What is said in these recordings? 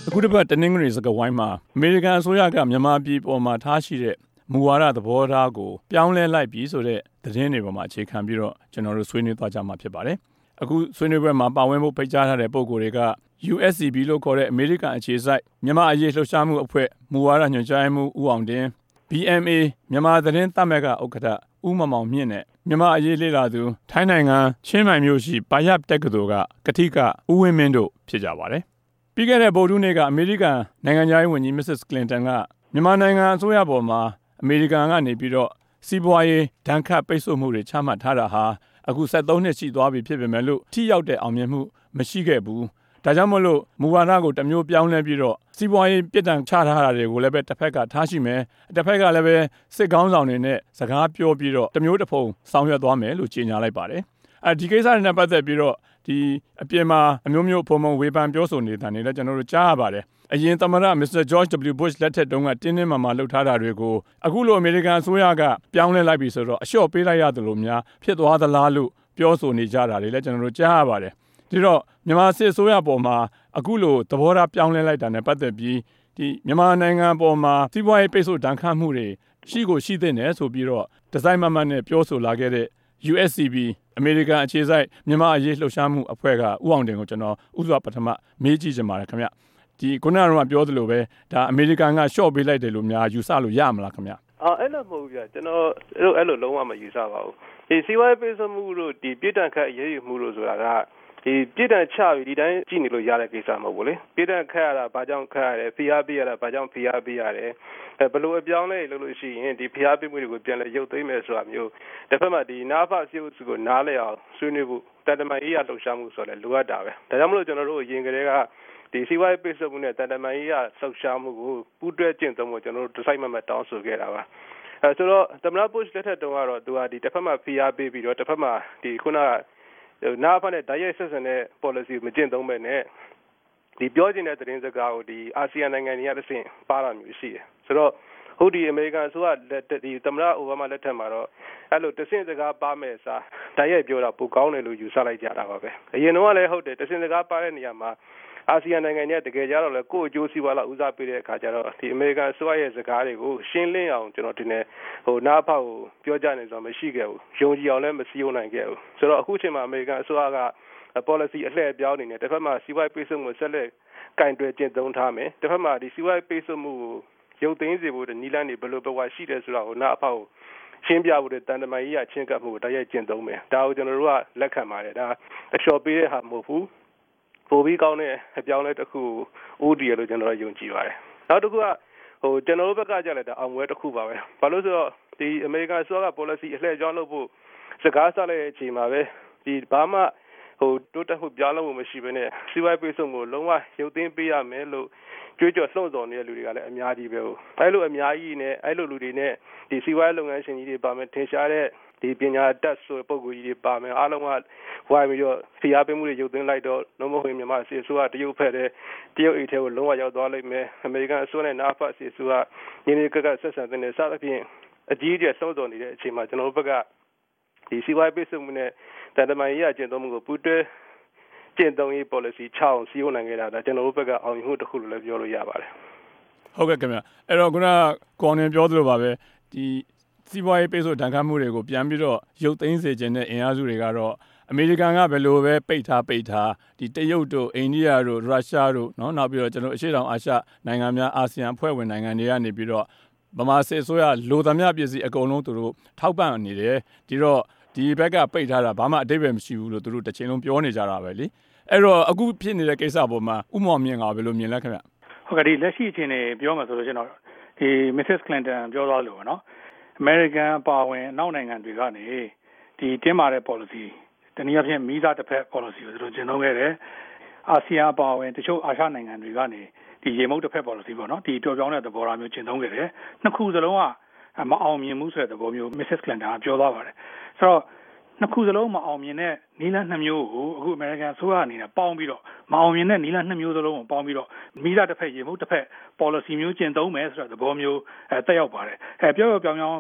အခုတစ်ပတ်တနင်္ဂနွေစကားဝိုင်းမှာအမေရိကန်အစိုးရကမြန်မာပြည်ပေါ်မှာထားရှိတဲ့မူဝါဒသဘောထားကိုပြောင်းလဲလိုက်ပြီဆိုတဲ့သတင်းတွေပေါ်မှာအခြေခံပြီးတော့ကျွန်တော်တို့ဆွေးနွေးသွားကြမှာဖြစ်ပါတယ်။အခုဆွေးနွေးပွဲမှာပါဝင်ဖို့ဖိတ်ကြားထားတဲ့ပုဂ္ဂိုလ်တွေက USCB လို့ခေါ်တဲ့အမေရိကန်အခြေစိုက်မြန်မာအရေးလှုပ်ရှားမှုအဖွဲ့မူဝါဒညွှန်ကြားမှုဦးအောင်တင် BMA မြန်မာသတင်းသတ်မှတ်ကဥက္ကဋ္ဌဦးမောင်မောင်မြင့်နဲ့မြန်မာအရေးလေ့လာသူထိုင်းနိုင်ငံချင်းမိုင်မြို့ရှိပါယပ်တက္ကသိုလ်ကကထိကဦးဝင်းမင်းတို့ဖြစ်ကြပါတယ်။ပြီးခဲ့တဲ့ဗုဒ္ဓဟူးနေ့ကအမေရိကန်နိုင်ငံခြားရေးဝန်ကြီး Mrs. Clinton ကမြန်မာနိုင်ငံအစိုးရပေါ်မှာအမေရိကန်ကနေပြီးတော့စီးပွားရေးဒဏ်ခတ်ပိတ်ဆို့မှုတွေချမှတ်ထားတာဟာအခု73နှစ်ရှိသွားပြီဖြစ်ပေမဲ့လို့ထိရောက်တဲ့အောင်မြင်မှုမရှိခဲ့ဘူး။ဒါကြောင့်မလို့မူဝါဒကိုတစ်မျိုးပြောင်းလဲပြီးတော့စီးပွားရေးပြစ်ဒဏ်ချထားတာတွေကိုလည်းပဲတစ်ဖက်ကထားရှိမယ်။တစ်ဖက်ကလည်းပဲစစ်ကောင်းဆောင်တွေနဲ့စကားပြောပြီးတော့တစ်မျိုးတစ်ဖုံဆောင်ရွက်သွားမယ်လို့ကြေညာလိုက်ပါတယ်။ဒီကိစ္စတွေနဲ့ပတ်သက်ပြီးတော့ဒီအပြင်မှာအမျိုးမျိုးပုံမှန်ဝေဖန်ပြောဆိုနေတာတွေလည်းကျွန်တော်တို့ကြားရပါတယ်။အရင်သမ္မတ Mr. George W. Bush လက်ထက်တုန်းကတင်းတင်းမာမာလှုပ်ထားတာတွေကိုအခုလိုအမေရိကန်အစိုးရကပြောင်းလဲလိုက်ပြီဆိုတော့အလျှော့ပေးလိုက်ရတယ်လို့များဖြစ်သွားသလားလို့ပြောဆိုနေကြတာတွေလည်းကျွန်တော်တို့ကြားရပါတယ်။ဒီတော့မြန်မာစစ်အစိုးရပေါ်မှာအခုလိုသဘောထားပြောင်းလဲလိုက်တာနဲ့ပတ်သက်ပြီးဒီမြန်မာနိုင်ငံပေါ်မှာစီးပွားရေးပိတ်ဆို့ဒဏ်ခတ်မှုတွေရှိကိုရှိသင့်တယ်ဆိုပြီးတော့ဒီဇိုင်းမမတ်နဲ့ပြောဆိုလာခဲ့တဲ့ USCB အမေရိကန်အခြေစိုက်မြန်မာအရေးလှုပ်ရှားမှုအဖွဲ့ကဦးအောင်တင်ကိုကျွန်တော်ဥစွာပထမမေးကြည့်ချင်ပါတယ်ခင်ဗျ။ဒီခုနကတော့ပြောသလိုပဲဒါအမေရိကန်ကရှော့ပေးလိုက်တယ်လို့များယူဆလို့ရမလားခင်ဗျ။အဲ့လိုမဟုတ်ဘူးဗျကျွန်တော်အဲ့လိုလုံးဝမယူဆပါဘူး။ဒီစီးပွားရေးပိတ်ဆို့မှုတို့ဒီပြည်တံခတ်အရေးယူမှုတို့ဆိုတာကဒီပြည်တံချပြီးဒီတိုင်းကြည့်နေလို့ရတဲ့ကိစ္စမဟုတ်ဘူးလေပြည်တံခတ်ရတာဘာကြောင့်ခတ်ရတယ်ဖိအားပေးရတာဘာကြောင့်ဖိအားပေးရတယ်ဘယ်လိုအပြောင်းလဲလုပ်လို့ရှိရင်ဒီဖိအားပေးမှုတွေကိုပြန်လဲရုပ်သိမ်းမယ်ဆိုတာမျိုးတစ်ဖက်မှာဒီနာဖစီဥစုကိုနားလဲအောင်ဆွေးနွေးဖို့တန်တမာရေးရလှုပ်ရှားမှုဆိုလဲလိုအပ်တာပဲဒါကြောင့်မလို့ကျွန်တော်တို့အရင်ကတည်းကဒီစီးပွားရေးပိတ်ဆို့မှုနဲ့တန်တမာရေးရလှုပ်ရှားမှုကိုပူးတွဲကျင့်သုံးဖို့ကျွန်တော်တို့ဒီဆိုင်မှာတောင်းဆိုခဲ့တာပါဆိုတော့သမ္မတ Bush လက်ထက်တုန်းကတော့သူကဒီတစ်ဖက်မှာဖိအားပေးပြီးတော့တစ်ဖက်မှာဒီခုနကနာဖနဲ့ဓာတ်ရိုက်ဆက်ဆံတဲ့ policy မကျင့်သုံးပဲနဲ့ဒီပြောချင်တဲ့သတင်းစကားကိုဒီအာဆီယံနိုင်ငံတွေကတစ်ဆင့်ပါတာမျိုးရှိတယ်ဆိုတော့ဟုတ်ဒီအမေရိကန်အစိုးရဒီသမ္မတအိုဘားမားလက်ထက်မှာတော့အဲ့လိုတစ်ဆင့်စကားပါမယ်စာဓာတ်ရိုက်ပြောတာပိုကောင်းတယ်လို့ယူဆလိုက်ကြတာပါပဲအရင်တော့လည်းဟုတ်တယ်တစ်ဆင့်စကားပါတဲ့နေရာမှာအာဆီယံနိုင်ငံတွေကတကယ်ကြတော့လေကိုယ့်အကျိုးစီးပွားလောက်ဦးစားပေးတဲ့အခါကျတော့ဒီအမေရိကန်အစိုးရရဲ့စကားတွေကိုရှင်းလင်းအောင်ကျွန်တော်ဒီနေ့နားဖောက်ကိုပြောကြနေဆိုတော့မရှိခဲ့ဘူးယုံကြည်အောင်လည်းမစည်းရုံးနိုင်ခဲ့ဘူးဆိုတော့အခုချိန်မှာအမေရိကန်အစိုးရက policy အလှည့်အပြောင်းနေတယ်တစ်ဖက်မှာစီးပွားရေးပိတ်ဆို့မှုဆက်လက်ကင်တွယ်ကျင့်သုံးထားမယ်တစ်ဖက်မှာဒီစီးပွားရေးပိတ်ဆို့မှုကိုရုပ်သိမ်းစေဖို့နီလန်းတွေဘယ်လိုဘဝရှိတယ်ဆိုတာကိုနားဖောက်ရှင်းပြဖို့တန်တမာရေးရချင်းကပ်မှုကိုတရားကျင့်သုံးမယ်ဒါကိုကျွန်တော်တို့ကလက်ခံပါတယ်ဒါအလျှော့ပေးတဲ့ဟာမဟုတ်ဘူးပိုပြီးကောင်းတဲ့အပြောင်းလဲတစ်ခုဦးတည်ရလို့ကျွန်တော်ယုံကြည်ပါတယ်နောက်တစ်ခုကကျွန်တော်တို့ဘက်ကကြလည်းဒါအောင်ပွဲတစ်ခုပါပဲဘာလို့ဆိုတော့ဒီအမေရိကန်အစိုးရက policy အလှည့်အပြောင်းလုပ်ဖို့စကားဆက်တဲ့အချိန်မှာပဲဒီဘာမှတိုးတက်မှုပြောင်းလဲမှုမရှိဘဲနဲ့စီးပွားရေးပိတ်ဆို့မှုလုံးဝရုပ်သိမ်းပေးရမယ်လို့ကြွေးကြော်လှုံ့ဆော်နေတဲ့လူတွေကလည်းအများကြီးပဲအဲ့လိုအများကြီးနဲ့အဲ့လိုလူတွေနဲ့ဒီစီးပွားရေးလုပ်ငန်းရှင်ကြီးတွေပါမယ်ထင်ရှားတဲ့ဒီပညာတတ်ဆိုပုံကိုကြီးတွေပါမယ်အားလုံးကဝိုင်းပြီးတော့ဖိအားပေးမှုတွေရုပ်သိမ်းလိုက်တော့လုံးဝမြန်မာစစ်အစိုးရတရုတ်ဖက်တဲ့တရုတ်အိတ်ထဲကိုလုံးဝရောက်သွားလိမ့်မယ်အမေရိကန်အစိုးရနဲ့နာဖတ်စစ်အစိုးရညီနေကဆက်ဆံတဲ့စသဖြင့်အကြီးအကျယ်လှုံ့ဆော်နေတဲ့အချိန်မှာကျွန်တော်တို့ဘက်ကဒီစီးပွားရေးပိတ်ဆို့မှုနဲ့တန်တမာရေးရကျင့်သုံးမှုကိုပူးတွဲကျင့်သုံးရေး policy ချအောင်စီရင်နိုင်ခဲ့တာဒါကျွန်တော်တို့ဘက်ကအောင်မြင်မှုတစ်ခုလို့လည်းပြောလို့ရပါတယ်ဟုတ်ကဲ့ခင်ဗျအဲ့တော့ခုနကောင်းနေပြောသလိုပါပဲဒီစီးပွားရေးပိတ်ဆို့ဒဏ်ခတ်မှုတွေကိုပြန်ပြီးတော့ရုပ်သိမ်းစေခြင်းနဲ့အင်အားစုတွေကတော့အမေရိကန်ကဘယ်လိုပဲပိတ်ထားဒီတရုတ်တို့အိန္ဒိယတို့ရုရှားတို့နောက်ပြီးတော့ကျွန်တော်အရှေ့တောင်အာရှနိုင်ငံများအာဆီယံအဖွဲ့ဝင်နိုင်ငံတွေကနေပြီးတော့ဗမာစစ်အစိုးရလိုသမျှပြည်စည်းအကုန်လုံးသူတို့ထောက်ပံ့နေတယ်ဒီတော့ဒီဘက်ကပိတ်ထားတာဘာမှအတိတ်ပဲမရှိဘူးလို့သူတို့တစ်ချိန်လုံးပြောနေကြတာပဲလေအဲ့တော့အခုဖြစ်နေတဲ့ကိစ္စပေါ်မှာဥမောင်မြင့်ကဘယ်လိုမြင်လဲခင်ဗျဟုတ်ကဲ့ဒီလက်ရှိအခြေအနေပြောမှဆိုလို့ကျွန်တော်ဒီ Mrs. Clinton ပြောသွားလို့နော် American ပါဝင်နောက်နိုင်ငံတွေကနေဒီတင်းမာတဲ့ policy တနည်းအားဖြင့်မိသားတစ်ဖက် policy ကိုသူတို့ကျင့်သုံးခဲ့တယ်အာဆီယံပါဝင်တချို့အာရှနိုင်ငံတွေကနေဒီရေမုတ်တစ်ဖက် policy ပေါ့နော်ဒီပျော်ပြောင်းတဲ့သဘောထားမျိုးကျင့်သုံးခဲ့တယ်နှစ်ခုစလုံးကမအောင်မြင်မှုဆိုတဲ့သဘောမျိုး Mrs. Clinton ကပြောသွားပါတယ်ဆိုတော့နှစ်ခုစလုံးမအောင်မြင်တဲ့နီလန်းနှစ်မျိုးကိုအခု American ဆိုရအနေနဲ့ပေါင်းပြီးတော့မအောင်မြင်တဲ့နီလန်းနှစ်မျိုးစလုံးကိုပေါင်းပြီးတော့မိသားတစ်ဖက်ရေမုတ်တစ်ဖက် policy မျိုးကျင့်သုံးမယ်ဆိုတဲ့သဘောမျိုးတက်ရောက်ပါတယ်ပြောပြောင်ပြောင်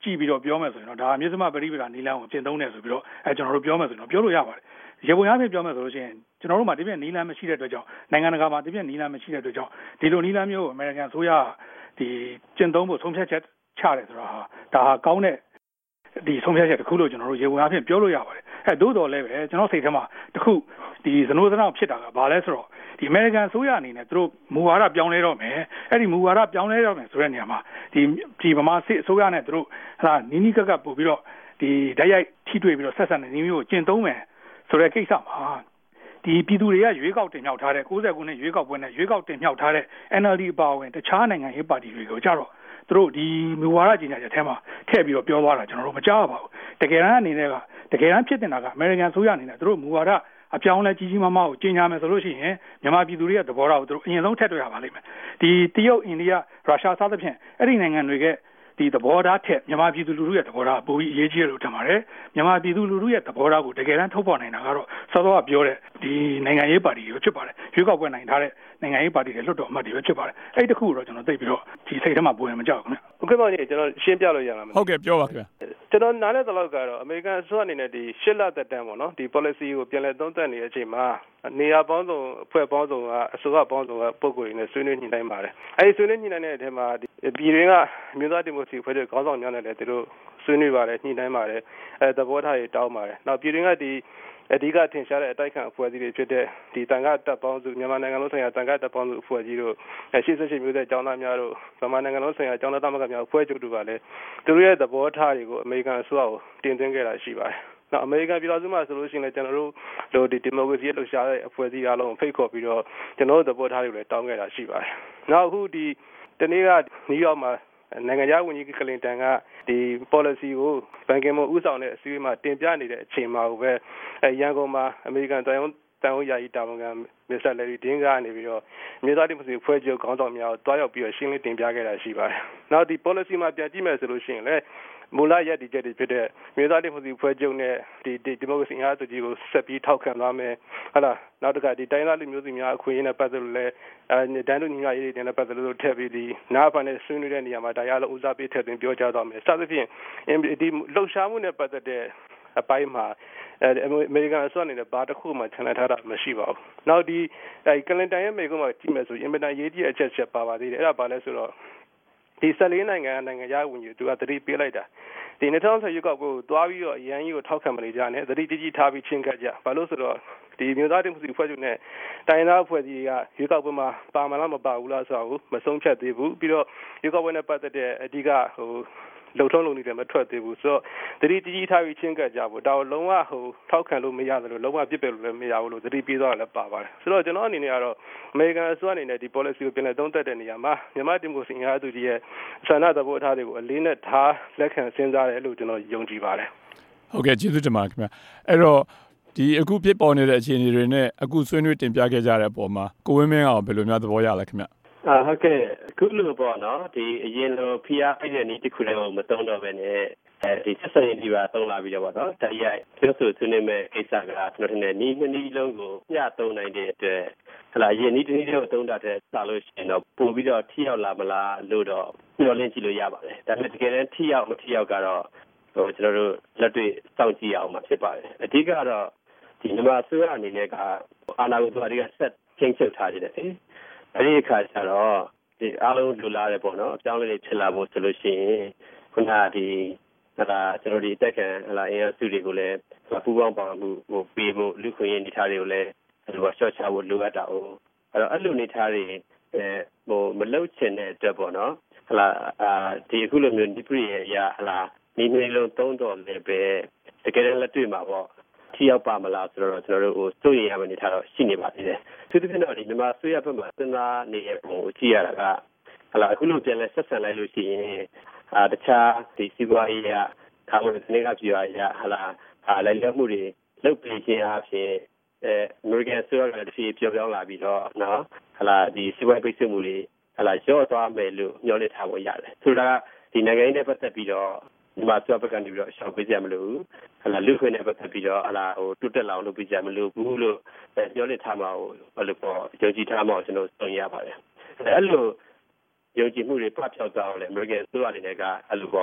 ကြည့်ပြီးတော့ပြောမယ်ဆိုရင်တော့ဒါအမြင့်စမပရိပဒါနီလန်းကိုကျင့်သုံးတယ်ဆိုပြီးတော့ကျွန်တော်တို့ပြောမယ်ဆိုရင်တော့ပြောလို့ရပါတယ်ရေပုံအားဖြင့်ပြောမယ်ဆိုလို့ရှိရင်ကျွန်တော်တို့မှာတပြည့်နီလန်းမရှိတဲ့အတွက်ကြောင့်နိုင်ငံတကာမှာတပြည့်နီလန်းမရှိတဲ့အတွက်ကြောင့်ဒီလိုနီလန်းမျိုးအမေရိကန်ဆိုရဒီကျင့်သုံးဖို့ဆုံးဖြတ်ချက်ချတယ်ဆိုတာဟာဒါဟာကောင်းတဲ့ဒီဆုံးဖြတ်ချက်တစ်ခုလို့ကျွန်တော်တို့ရေပုံအားဖြင့်ပြောလို့ရပါတယ်သို့တော်လည်းပဲကျွန်တော်စိတ်ထဲမှာတစ်ခုဒီဇနိုးစနောက်ဖြစ်တာကဘာလဲဆိုတော့ဒီအမေရိကန်ဆိုရအနေနဲ့သူတို့မူဝါဒပြောင်းလဲတော့မယ်အဲ့ဒီမူဝါဒပြောင်းလဲတော့မယ်ဆိုတဲ့နေရာမှာဒီဗမာစစ်အစိုးရနဲ့သူတို့ဟာနီးနီးကပ်ကပ်ပို့ပြီးတော့ဒီဓာတ်ရိုက်ထိတွေ့ပြီးတော့ဆက်ဆံတဲ့နည်းမျိုးကိုကျင့်သုံးမယ်ဆိုတဲ့ကိစ္စမှာဒီပြည်သူတွေကရွေးကောက်တင်မြှောက်ထားတဲ့69ခုနှစ်ရွေးကောက်ပွဲနဲ့ရွေးကောက်တင်မြှောက်ထားတဲ့ NLD အပါအဝင်တခြားနိုင်ငံရေးပါတီတွေကိုကြတော့သူတို့ဒီမူဝါဒကြီးညာချက်ထဲမှာထည့်ပြီးတော့ပြောသွားတာကျွန်တော်တို့မကြားပါဘူးတကယ်တမ်းအနေနဲ့ကတကယ်တမ်းဖြစ်နေတာကအမေရိကန်ဆိုရအနေနဲ့သူတို့မူဝါဒအပြောင်းလဲကြီးကြီးမားမားကိုကြီးညာမယ်ဆိုလို့ရှိရင်မြန်မာပြည်သူတွေရဲ့သဘောထားကိုသူတို့အရင်ဆုံးထည့်တွေ့ရပါလိမ့်မယ်ဒီတရုတ်အိန္ဒိယရုရှားစသဖြင့်အဲ့ဒီနိုင်ငံတွေကဒီသဘောထားထက်မြန်မာပြည်သူလူထုရဲ့သဘောထားပိုပြီးအရေးကြီးတယ်လို့ထင်ပါတယ်မြန်မာပြည်သူလူထုရဲ့သဘောထားကိုတကယ်တမ်းထုတ်ဖော်နိုင်တာကတော့စောစောကပြောတဲ့ဒီနိုင်ငံရေးပါတီတွေဖြစ်ပါတယ်ရွေးကောက်ပွဲနိုင်ထားတဲ့နိုင်ငံရေးပါတီတွေလွတ်တော်အမတ်တွေပဲဖြစ်ပါတယ်အဲ့ဒီတစ်ခုတော့ကျွန်တော်သိပြီးတော့ဒီစိတ်ထဲမှာပုံရင်မကြောက်ဘူးခင်ဗျဟုတ်ကဲ့ပါညီကျွန်တော်ရှင်းပြလို့ရလားဟုတ်ကဲ့ပြောပါခင်ဗျကျွန်တော်နားလည်သလောက်ကတော့အမေရိကန်အစိုးရအနေနဲ့ဒီရှစ်လသက်တမ်းပေါ့နော်ဒီ policy ကိုပြန်လည်သုံးသပ်နေတဲ့အချိန်မှာနေရာပေါင်းစုံအဖွဲ့ပေါင်းစုံကအစိုးရပေါင်းစုံကပုံကိုယ်ရင်းနဲ့ဆွေးနွေးညှိနှိုင်းပါတယ်အဲဒီဆွေးနွေးညှိနှိုင်းတဲ့အထက်မှာပြည်တွင်းကအမျိုးသားဒီမိုကရေစီအဖွဲ့ချုပ်ခေါင်းဆောင်များနဲ့လည်းသူတို့ဆွေးနွေးပါတယ်ညှိနှိုင်းပါတယ်သဘောထားတွေတောင်းပါတယ်နောက်ပြည်တွင်းကဒီအဓိကထင်ရှားတဲ့အတိုက်ခံအဖွဲ့အစည်းတွေဖြစ်တဲ့ဒီတန်ခါတပ်ပေါင်းစုမြန်မာနိုင်ငံလုံးဆိုင်ရာတန်ခါတပ်ပေါင်းစုအဖွဲ့အစည်းတို့88မျိုးဆက်ကျောင်းသားများတို့မြန်မာနိုင်ငံလုံးဆိုင်ရာကျောင်းသားသမဂ္ဂများအဖွဲ့ချုပ်တို့ကလည်းသူတို့ရဲ့သဘောထားတွေကိုအမေရိကန်အစိုးရကိုတင်သွင်းခဲ့တာရှိပါတယ်။နောက်အမေရိကန်ပြည်ထောင်စုမှာဆိုလို့ရှိရင်လည်းကျွန်တော်တို့ဒီမိုကရေစီလှုပ်ရှားတဲ့အဖွဲ့အစည်းအားလုံးဖိတ်ခေါ်ပြီးတော့ကျွန်တော်တို့သဘောထားတွေကိုလည်းတောင်းခဲ့တာရှိပါတယ်။နောက်အခုဒီတနေ့ကနယူးယောက်မှာနိုင်ငံခြားဝန်ကြီးကလင်တန်ကဒီ policy ကိုဘန်ကင်မွန်ဦးဆောင်တဲ့အစည်းအဝေးမှာတင်ပြနေတဲ့အချိန်မှာပဲရန်ကုန်မှာအမေရိကန်တန်ယုံယာယီတာဝန်ခံမစ္စတာလယ်ရီဒင်းကနေပြီးတော့မြေသားဒီမိုကရေစီဖွဲ့ချုပ်ခေါင်းဆောင်များကိုတွားရောက်ပြီးတော့ရှင်းလင်းတင်ပြခဲ့တာရှိပါတယ်။နောက်ဒီ policy မှာပြန်ကြည့်မယ်ဆိုလို့ရှိရင်လည်းမူလရည်တည်ချက်တွေဖြစ်တဲ့မြေသားဒီမိုကရေစီဖွဲ့ချုပ်နဲ့ဒီမိုကရေစီအင်အားစုကြီးကိုဆက်ပြီးထောက်ခံသွားမယ်။ဟုတ်လားနောက်တစ်ခါဒီတိုင်းသားလူမျိုးစုများအခွင့်အရေးနဲ့ပတ်သက်လို့လည်းဒန်းတို့ညီမရေးတွေနဲ့ပတ်သက်လို့ထည့်ပြီးဒီနားဖန်နဲ့ဆွေးနွေးတဲ့နေရာမှာတရားလုံးဦးစားပေးထည့်သွင်းပြောကြားသွားမယ်။စသဖြင့်ဒီလှုပ်ရှားမှုနဲ့ပတ်သက်တဲ့အပိုင်းမှာအမေရိကန်အစိုးရအနေနဲ့ဘာတစ်ခုမှခြံထားတာမရှိပါဘူး။နောက်ဒီကလင်တန်ရဲ့မိကုံးမှာကြည့်မယ်ဆိုရင်အင်မတန်ရေးကြီးအချက်ပါပါသေးတယ်။အဲ့ဒါဘာလဲဆိုတော့ဒီ14နိုင်ငံခြားဝင်ကြီးသူကသတိပေးလိုက်တာဒီ2010ရွေးကောက်ပွဲကိုတွားပြီးတော့အရန်ကြီးကိုထောက်ခံမနေကြနဲ့သတိကြီးထားပြီးချင်းကပ်ကြဘာလို့ဆိုတော့ဒီမျိုးသားဒီမိုကရေစီဖွဲ့ချုပ်နဲ့တိုင်းသားဖွဲ့ကြီးကရွေးကောက်ပွဲမှာပါမလားမပါဘူးလားဆိုတာကိုမဆုံးဖြတ်သေးဘူးပြီးတော့ရွေးကောက်ပွဲနဲ့ပတ်သက်တဲ့အဓိကလှုပ်ထုံးလုံနေတယ်မထွက်သေးဘူးဆိုတော့သတိကြီးထားပြီးချင်းကပ်ကြဖို့ဒါကိုလုံးဝထောက်ခံလို့မရတယ်လို့လုံးဝပြစ်ပယ်လို့လည်းမရဘူးလို့သတိပေးသွားတယ်လည်းပါပါတယ်ဆိုတော့ကျွန်တော်အနေနဲ့ကတော့အမေရိကန်အစိုးရအနေနဲ့ဒီ policy ကိုပြန်လည်သုံးသပ်တဲ့နေရာမှာမြန်မာဒီမိုကရေစီအင်အားစုကြီးရဲ့ဆန္ဒသဘောထားတွေကိုအလေးနဲ့ထားလက်ခံစဉ်းစားတယ်လို့ကျွန်တော်ယုံကြည်ပါတယ်ဟုတ်ကဲ့ကျေးဇူးတင်ပါတယ်ခင်ဗျအဲ့တော့ဒီအခုဖြစ်ပေါ်နေတဲ့အခြေအနေတွေနဲ့အခုဆွေးနွေးတင်ပြခဲ့ကြတဲ့အပေါ်မှာကိုဝင်းမင်းအောင်ဘယ်လိုများသဘောရလဲခင်ဗျဟုတ်ကဲ့ခုလိုပေါ့နော်ဒီအရင်လိုဖိအားပေးတဲ့နည်းတစ်ခုလည်းမသုံးတော့ပဲနဲ့ဒီဆက်ဆံရေးဒီပါသုံးလာပြီးတော့ပေါ့နော်တရားရိုက်ပြောဆိုဆွေးနွေးမဲ့ကိစ္စကကျွန်တော်ထင်တယ်နည်းနည်းလုံးကိုမျှသုံးနိုင်တဲ့အတွက်ဟလာအရင်နည်းတစ်နည်းလုံးသုံးတာတဲ့စလို့ရှိရင်တော့ပို့ပြီးတော့ထိရောက်လာမလားလို့တော့မျှော်လင့်ကြည့်လို့ရပါတယ်ဒါပေမဲ့တကယ်တမ်းထိရောက်မထိရောက်ကတော့ကျွန်တော်တို့လက်တွေ့စောင့်ကြည့်အောင်မှာဖြစ်ပါတယ်အဓိကတော့ဒီမြန်မာအစိုးရအနေနဲ့ကအာဏာကိုသူအဓိကဆက်ချင်းချုပ်ထားကြတယ်အဲဒီအခါကျတော့ဒီအားလုံးလူလာတယ်ပေါ့နော်အပြောင်းအလဲဖြစ်လာဖို့ဆိုလို့ရှိရင်ခုနဒီကျွန်တော်ဒီတက်ခံအင်အားစုတွေကိုလည်းပူးပေါင်းပါမှုပေးဖို့လူခွင့်ရနေထားတွေကိုလည်းရှော့ချဖို့လိုအပ်တာ哦အဲ့လိုနေထားတွေမလှုပ်ချင်တဲ့အတွက်ပေါ့နော်ဒီအခုလိုမျိုးဒီပရိယာနေနေလုံးသုံးတော်လည်းပဲတကယ်လက်တွေ့မှာပေါ့ထိရောက်ပါမလားဆိုတော့ကျွန်တော်တို့စိုးရိမ်ရမယ့်အနေထားတော့ရှိနေပါသေးတယ်။သူတို့ကတော့ဒီမြန်မာဆွေးရဘက်မှာစဉ်းစားနေတဲ့ပုံကိုကြည့်ရတာကအခုလိုပြန်လဲဆက်ဆံလိုက်လို့ရှိရင်တခြားဒီစီးပွားရေးကကာမဂုဏ်စနစ်ကပြရလိုက်လက်မှုတွေလုပ်ပြခြင်းအပြင်အမေရိကန်ဆွေးရကတည်းကပြောင်းလာပြီးတော့နော်ဒီစီးပွားရေးပိတ်ဆို့မှုတွေရော့သွားမယ်လို့ညွှန်လက်ထားဖို့ရတယ်။ဆိုတာကဒီနိုင်ငံရေးနဲ့ပတ်သက်ပြီးတော့ဒီမှာဆွေးဘက်ကနေပြီးတော့ရှောင်ပေးကြမလို့လူခွင့်နဲ့ပတ်သက်ပြီးတော့တိုးတက်လာအောင်လုပ်ပေးကြမလို့ဘူးလို့ပြောနေထားမှာဟိုလို့ပေါ့ယုံကြည်ထားမှာကျွန်တော်သုံးရပါတယ်အဲ့လိုယုံကြည်မှုတွေပတ်ဖြောက်သွားအောင်လေ American ဆိုအနေနဲ့ကအဲ့လိုပေါ့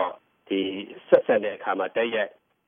ဒီဆက်ဆံတဲ့အခါမှာတိုက်ရိုက်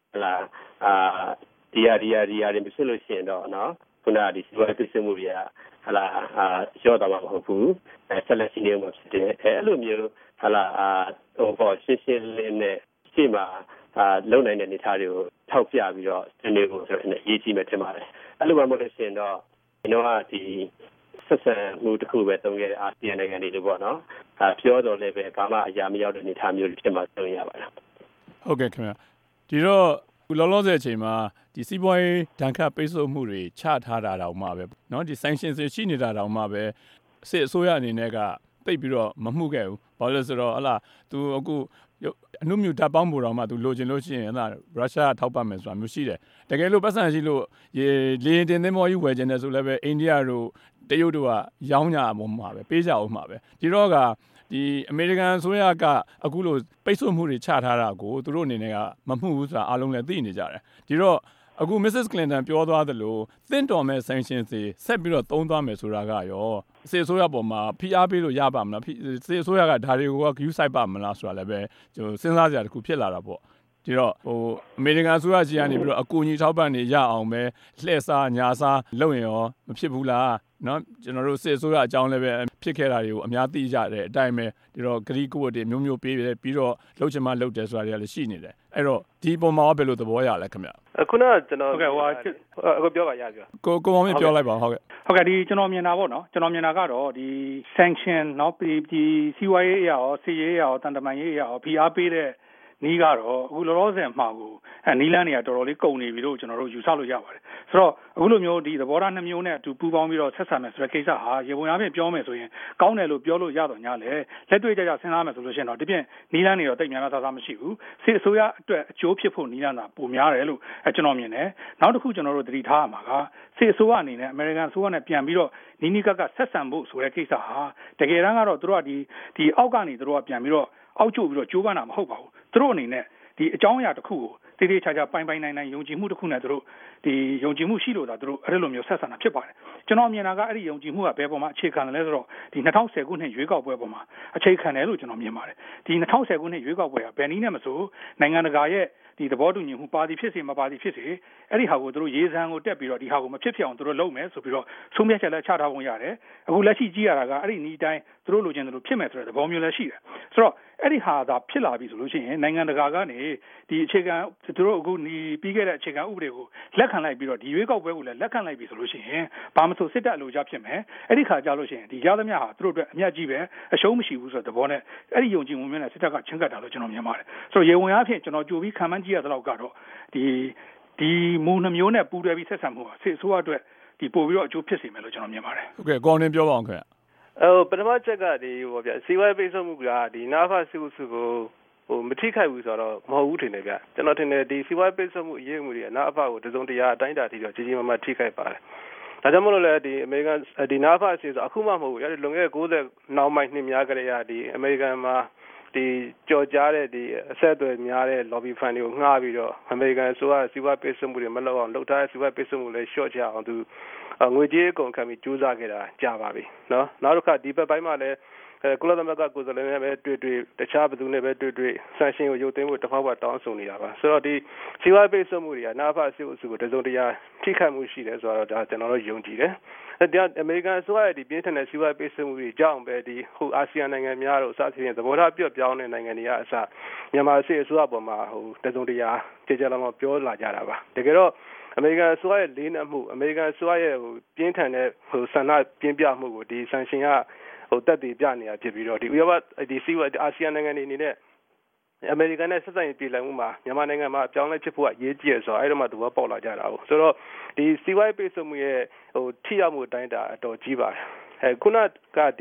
ဒီရမရှိလို့ရှိရင်တော့နော်ခုနဒီစီးပွားရေးပိတ်ဆို့မှုတွေကရောတော့မှာမဟုတ်ဘူးဆက်လက်ရှိနေမှာဖြစ်တယ်အဲ့လိုမျိုးရှင်းလင်းနဲ့ရှေ့မှာလုံနိုင်တဲ့အနေအထားတွေကိုထောက်ပြပြီးတော့ဆွေးနွေးဖို့ဆိုတော့အရေးကြီးမှထင်ပါတယ်အဲ့လိုမှမဟုတ်လို့ရှိရင်တော့ဒီဆက်ဆံမှုတစ်ခုပဲတုံးခဲ့တဲ့အာဆီယံနိုင်ငံတွေလို့ပေါ့နော်ပြောတော့လည်းပဲဘာမှအရာမရောက်တဲ့အနေအထားမျိုးတွေဖြစ်မှသုံးရပါတယ်ဟုတ်ကဲ့ခင်ဗျာဒီတော့လောလောဆယ်အချိန်မှာဒီစီးပွားရေးဒဏ်ခတ်ပိတ်ဆို့မှုတွေချထားတာတောင်မှပဲเนาะဒီ sanctions ရှိနေတာတောင်မှပဲစစ်အစိုးရအနေနဲ့ကတိတ်ပြီးတော့မမှုခဲ့ဘူးဘာလို့လဲဆိုတော့သူအခုအနုမြူဓာတ်ပေါင်းဖို့တော့မှသူလိုချင်လို့ရှိရင်ရုရှားထောက်ပံ့မယ်ဆိုတာမျိုးရှိတယ်တကယ်လို့ပတ်စံရှိလို့လေရင်တင်သင်္ဘောကြီးဝယ်ချင်တယ်ဆိုလည်းပဲအိန္ဒိယတို့တရုတ်တို့ကရောင်းကြအောင်မှာပဲပေးကြအောင်မှာပဲဒီတော့ကဒီအမေရိကန်အစိုးရကအခုလိုပိတ်ဆို့မှုတွေချထားတာကိုသူတို့အနေနဲ့ကမမှုဘူးဆိုတာအားလုံးလည်းသိနေကြတယ်ဒီတော့အခု Mrs. Clinton ပြောသွားသလိုသင့်တော်မဲ့ sanctions တွေဆက်ပြီးတော့သုံးသွားမယ်ဆိုတာကရောစစ်အစိုးရပေါ်မှာဖိအားပေးလို့ရပါမလားစစ်အစိုးရကဒါတွေကိုက view ဆိုင်ပါမလားဆိုတာလည်းပဲစဉ်းစားကြရတခုဖြစ်လာတာပေါ့ဒီတော့အမေရိကန်အစိုးရကြီးကနေပြီးတော့အကူအညီထောက်ပံ့နေရအောင်ပဲလှည့်စားညာစားလုပ်ရင်ရောမဖြစ်ဘူးလားနော်ကျွန်တော်တို့စစ်အစိုးရအကြောင်းလည်းပဲဖြစ်ခဲ့တာတွေကိုအများသိကြတဲ့အတိုင်းပဲဒီတော့ဂရီးကုတ်တွေမျိုးပေးပြီးတော့လှုပ်ချင်မှလှုပ်တယ်ဆိုတာတွေကလည်းရှိနေတယ်အဲ့တော့ဒီပုံမှာဘယ်လိုသဘောရလဲခင်ဗျခုနကကျွန်တော်အခုပြောပါရပြီကိုမောင်မင်းပြောလိုက်ပါဟုတ်ကဲ့ဒီကျွန်တော်မြင်တာပေါ့နော်ကျွန်တော်မြင်တာကတော့ဒီ sanction နော်ဒီစီးပွားရေးအရာရောစစ်ရေးအရာရောတန်တမာရေးအရာရောဖိအားပေးတဲ့နီးကတော့အခုလောလောဆယ်မှာကိုနီးလန်းတွေကတော်တော်လေးကုန်နေပြီလို့ကျွန်တော်တို့ယူဆလို့ရပါတယ်ဆိုတော့အခုလိုမျိုးဒီသဘောထားနှမျိုးနဲ့အတူပူးပေါင်းပြီးတော့ဆက်ဆံမယ်ဆိုတဲ့ကိစ္စဟာရေပုံအားဖြင့်ပြောမယ်ဆိုရင်ကောင်းတယ်လို့ပြောလို့ရတော့ညာလေလက်တွေ့ကြကြစဉ်းစားမယ်ဆိုလို့ရှိရင်တော့ဒီပြင်နီးလန်းတွေတော့တိတ်များများသားမရှိဘူးစစ်အစိုးရအတွက်အကျိုးဖြစ်ဖို့နီးလန်းတာပိုများတယ်လို့ကျွန်တော်မြင်တယ်နောက်တစ်ခုကျွန်တော်တို့သတိထားရမှာကစစ်အစိုးရအနေနဲ့အမေရိကန်အစိုးရနဲ့ပြန်ပြီးတော့နီးကဆက်ဆံဖို့ဆိုတဲ့ကိစ္စဟာတကယ်တမ်းကတော့သူတို့ကဒီအောက်ကနေသူတို့ကပြန်ပြီးတော့အောက်ကျပြီးတော့ကြိုးပမ်းတာမဟုတ်ပါဘူးသူတို့အနေနဲ့ဒီအကြောင်းအရာတစ်ခုကိုတိတိကျကျပိုင်နိုင်ယုံကြည်မှုတစ်ခုနဲ့သူတို့ဒီယုံကြည်မှုရှိလို့သာသူတို့အဲ့လိုမျိုးဆက်ဆံတာဖြစ်ပါတယ်ကျွန်တော်မြင်တာကအဲ့ဒီယုံကြည်မှုကဘယ်ပေါ်မှာအခြေခံလဲဆိုတော့ဒီ2010ခုနှစ်ရွေးကောက်ပွဲပေါ်မှာအခြေခံတယ်လို့ကျွန်တော်မြင်ပါတယ်ဒီ2010ခုနှစ်ရွေးကောက်ပွဲကဘယ်နည်းနဲ့မဆိုနိုင်ငံတကာရဲ့ဒီသဘောတူညီမှုပါတီဖြစ်စေမပါတီဖြစ်စေအဲ့ဒီဟာကိုသူတို့ရေးစမ်းကိုတက်ပြီးတော့ဒီဟာကိုမဖြစ်ဖြစ်အောင်သူတို့လုပ်မယ်ဆိုပြီးတော့ဆုံးဖြတ်ချက်လည်းချထားပုံရတယ်အခုလက်ရှိကြည့်ရတာကအဲ့ဒီနည်းတိုင်းသူတို့လိုချင်တယ်လို့ဖြစ်မယ်ဆိုတဲ့သဘောမျိုးလည်းရှိတယ်ဆိုတော့အဲ့ဒီဟာသာဖြစ်လာပြီဆိုလို့ရှိရင်နိုင်ငံတကာကနေဒီအခြေခံသူတို့အခုပြီးခဲ့တဲ့အခြေခံဥပဒေကိုလက်ခံလိုက်ပြီးတော့ဒီရွေးကောက်ပွဲကိုလည်းလက်ခံလိုက်ပြီဆိုလို့ရှိရင်ဘာမှမဆိုစစ်တပ်အလိုချဖြစ်မယ်အဲ့ဒီခါကြလို့ရှိရင်ဒီရသမျှဟာသူတို့အတွက်အမြတ်ကြီးပဲအရှုံးမရှိဘူးဆိုတဲ့သဘောနဲ့အဲ့ဒီယုံကြည်မှုမျိုးနဲ့စစ်တပ်ကချင်းကပ်တာလို့ကျွန်တော်မြင်ပါတယ်ဆိုတော့ရေဝင်အားဖြင့်ကျွန်တော်ကြိုပြီးခံမှန်းကြည့်ရတဲ့လောက်ကတော့ဒီမူနှမျိုးနဲ့ပူးတွဲပြီးဆက်ဆံမှုဟာစစ်အစိုးရအတွက်ဒီပို့ပြီးတော့အကျိုးဖြစ်စေမယ်လို့ကျွန်တော်မြင်ပါတယ်ဟုတ်ကဲ့ကောင်းနေပြောပါအောင်ခင်ပထမချက်ကဒီဗျစီဝိုင်းပိတ်ဆို့မှုကဒီနာဖတ်စုကိုမထိခိုက်ဘူးဆိုတော့မဟုတ်ဘူးထင်တယ်ဗျကျွန်တော်ထင်တယ်ဒီစီဝိုင်းပိတ်ဆို့မှုအရေးအမှုတွေကနာဖတ်ကိုတစုံတရာအတိုင်းအတာထိတော့ကြီးကြီးမားမားထိခိုက်ပါတယ်ဒါကြောင့်မလို့လည်းဒီအမေရိကန်ဒီနာဖတ်စီဆိုအခုမှမဟုတ်ဘူးရလွန်ခဲ့တဲ့90နောက်ပိုင်းနှစ်များကြတဲ့ဒီအမေရိကန်မှာဒီကြော်ကြားတဲ့ဒီအဆက်အသွယ်များတဲ့ lobby fund တွေကိုငှားပြီးတော့အမေရိကန်ဆိုစီဝိုင်းပိတ်ဆို့မှုတွေမလုပ်အောင်လုပ်ထားတဲ့စီဝိုင်းပိတ်ဆို့မှုလည်း short ချအောင်သူငွေကြေးအကုန်ခံပြီးကြိုးစားခဲ့တာကြာပါပြီနော်နောက်တစ်ခါဒီဘက်ပိုင်းမှာလည်းကုလသမဂ္ဂကိုယ်စားလှယ်နဲ့ပဲတွေ့တခြားဘယ်သူနဲ့ပဲတွေ့ဆန်ရှင်ကိုရုပ်သိမ်းဖို့တစ်ဖက်ဖက်တောင်းဆိုနေတာပါဆိုတော့ဒီစီဝါပိတ်ဆို့မှုတွေကနာဖတ်အစုကိုတစုံတရာထိခိုက်မှုရှိတယ်ဆိုတော့ဒါကျွန်တော်တို့ယုံကြည်တယ်အမေရိကန်အစိုးရရဲ့ဒီပြင်းထန်တဲ့စီဝါပိတ်ဆို့မှုတွေကြောင့်ပဲဒီဟိုအာဆီယံနိုင်ငံများတို့အစသဖြင့်သဘောထားပြောင်းတဲ့နိုင်ငံတွေကအစမြန်မာစစ်အစိုးရပေါ်မှာဟိုတစုံတရာကြေကြေလာမပြောလာကြတာပါတကယ်တော့အမေရိကန်အစိုးရရဲ့လေးနက်မှုအမေရိကန်အစိုးရရဲ့ပြင်းထန်တဲ့ဆန္ဒပြင်းပြမှုကိုဒီဆန်ရှင်ကတက်တည်ပြနေတာဖြစ်ပြီးတော့ဒီဥရောပဒီစီဝါအာဆီယံနိုင်ငံတွေအနေနဲ့အမေရိကန်နဲ့ဆက်ဆံရေးပြည်လည်မှုမှာမြန်မာနိုင်ငံမှာအပြောင်းလဲဖြစ်ဖို့အရေးကြီးရဆိုအဲ့တော့မှသူကပေါက်လာကြတာဟုတ်ဆိုတော့ဒီစီဝါပိတ်ဆို့မှုရဲ့ထိရောက်မှုအတိုင်းတာအတော်ကြီးပါတယ်ခုနကဒီ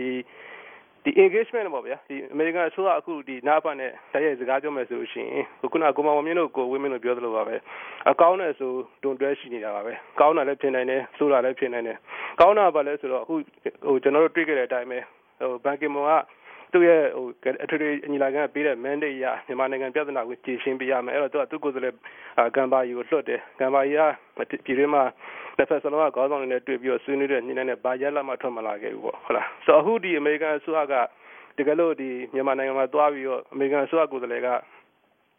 engagement ပေါ့ဗျာဒီအမေရိကန်အစိုးရအခုဒီနာဖတ်နဲ့တိုက်ရိုက်စကားပြောမယ်ဆိုလို့ရှိရင်ခုနကိုမောင်မင်းတို့ကိုဝင်းမင်းတို့ပြောသလိုပါပဲအကောင်းနဲ့ဆိုတွန်တွဲရှိနေတာပါပဲကောင်းတာလည်းဖြစ်နိုင်တယ်ဆိုးတာလည်းဖြစ်နိုင်တယ်ကောင်းတာပါလဲဆိုတော့အခုကျွန်တော်တို့တွေ့ခဲ့တဲ့အတိုင်းပဲဘန်ကီမွန်ကသူ့ရဲ့အထွေထွေညီလာခံပေးတဲ့ mandate ရမြန်မာနိုင်ငံပြည်ထနာကိုကြည်ရှင်းပေးရမယ်အဲ့တော့သူကသူ့ကိုယ်စားလှယ်ဂမ်ဘာယီကိုလွှတ်တယ်ဂမ်ဘာယီကပြည်တွင်းမှာလက်ဖက်စလုံးကခေါင်းဆောင်တွေနဲ့တွေ့ပြီးတော့ဆွေးနွေးတဲ့ညနေနဲ့ဘာရလမှထွက်မလာခဲ့ဘူးပေါ့ဟုတ်လားဆိုတော့အခုဒီအမေရိကန်အစိုးရကတကယ်လို့ဒီမြန်မာနိုင်ငံမှာသွားပြီးတော့အမေရိကန်အစိုးရကိုယ်စားလှယ်က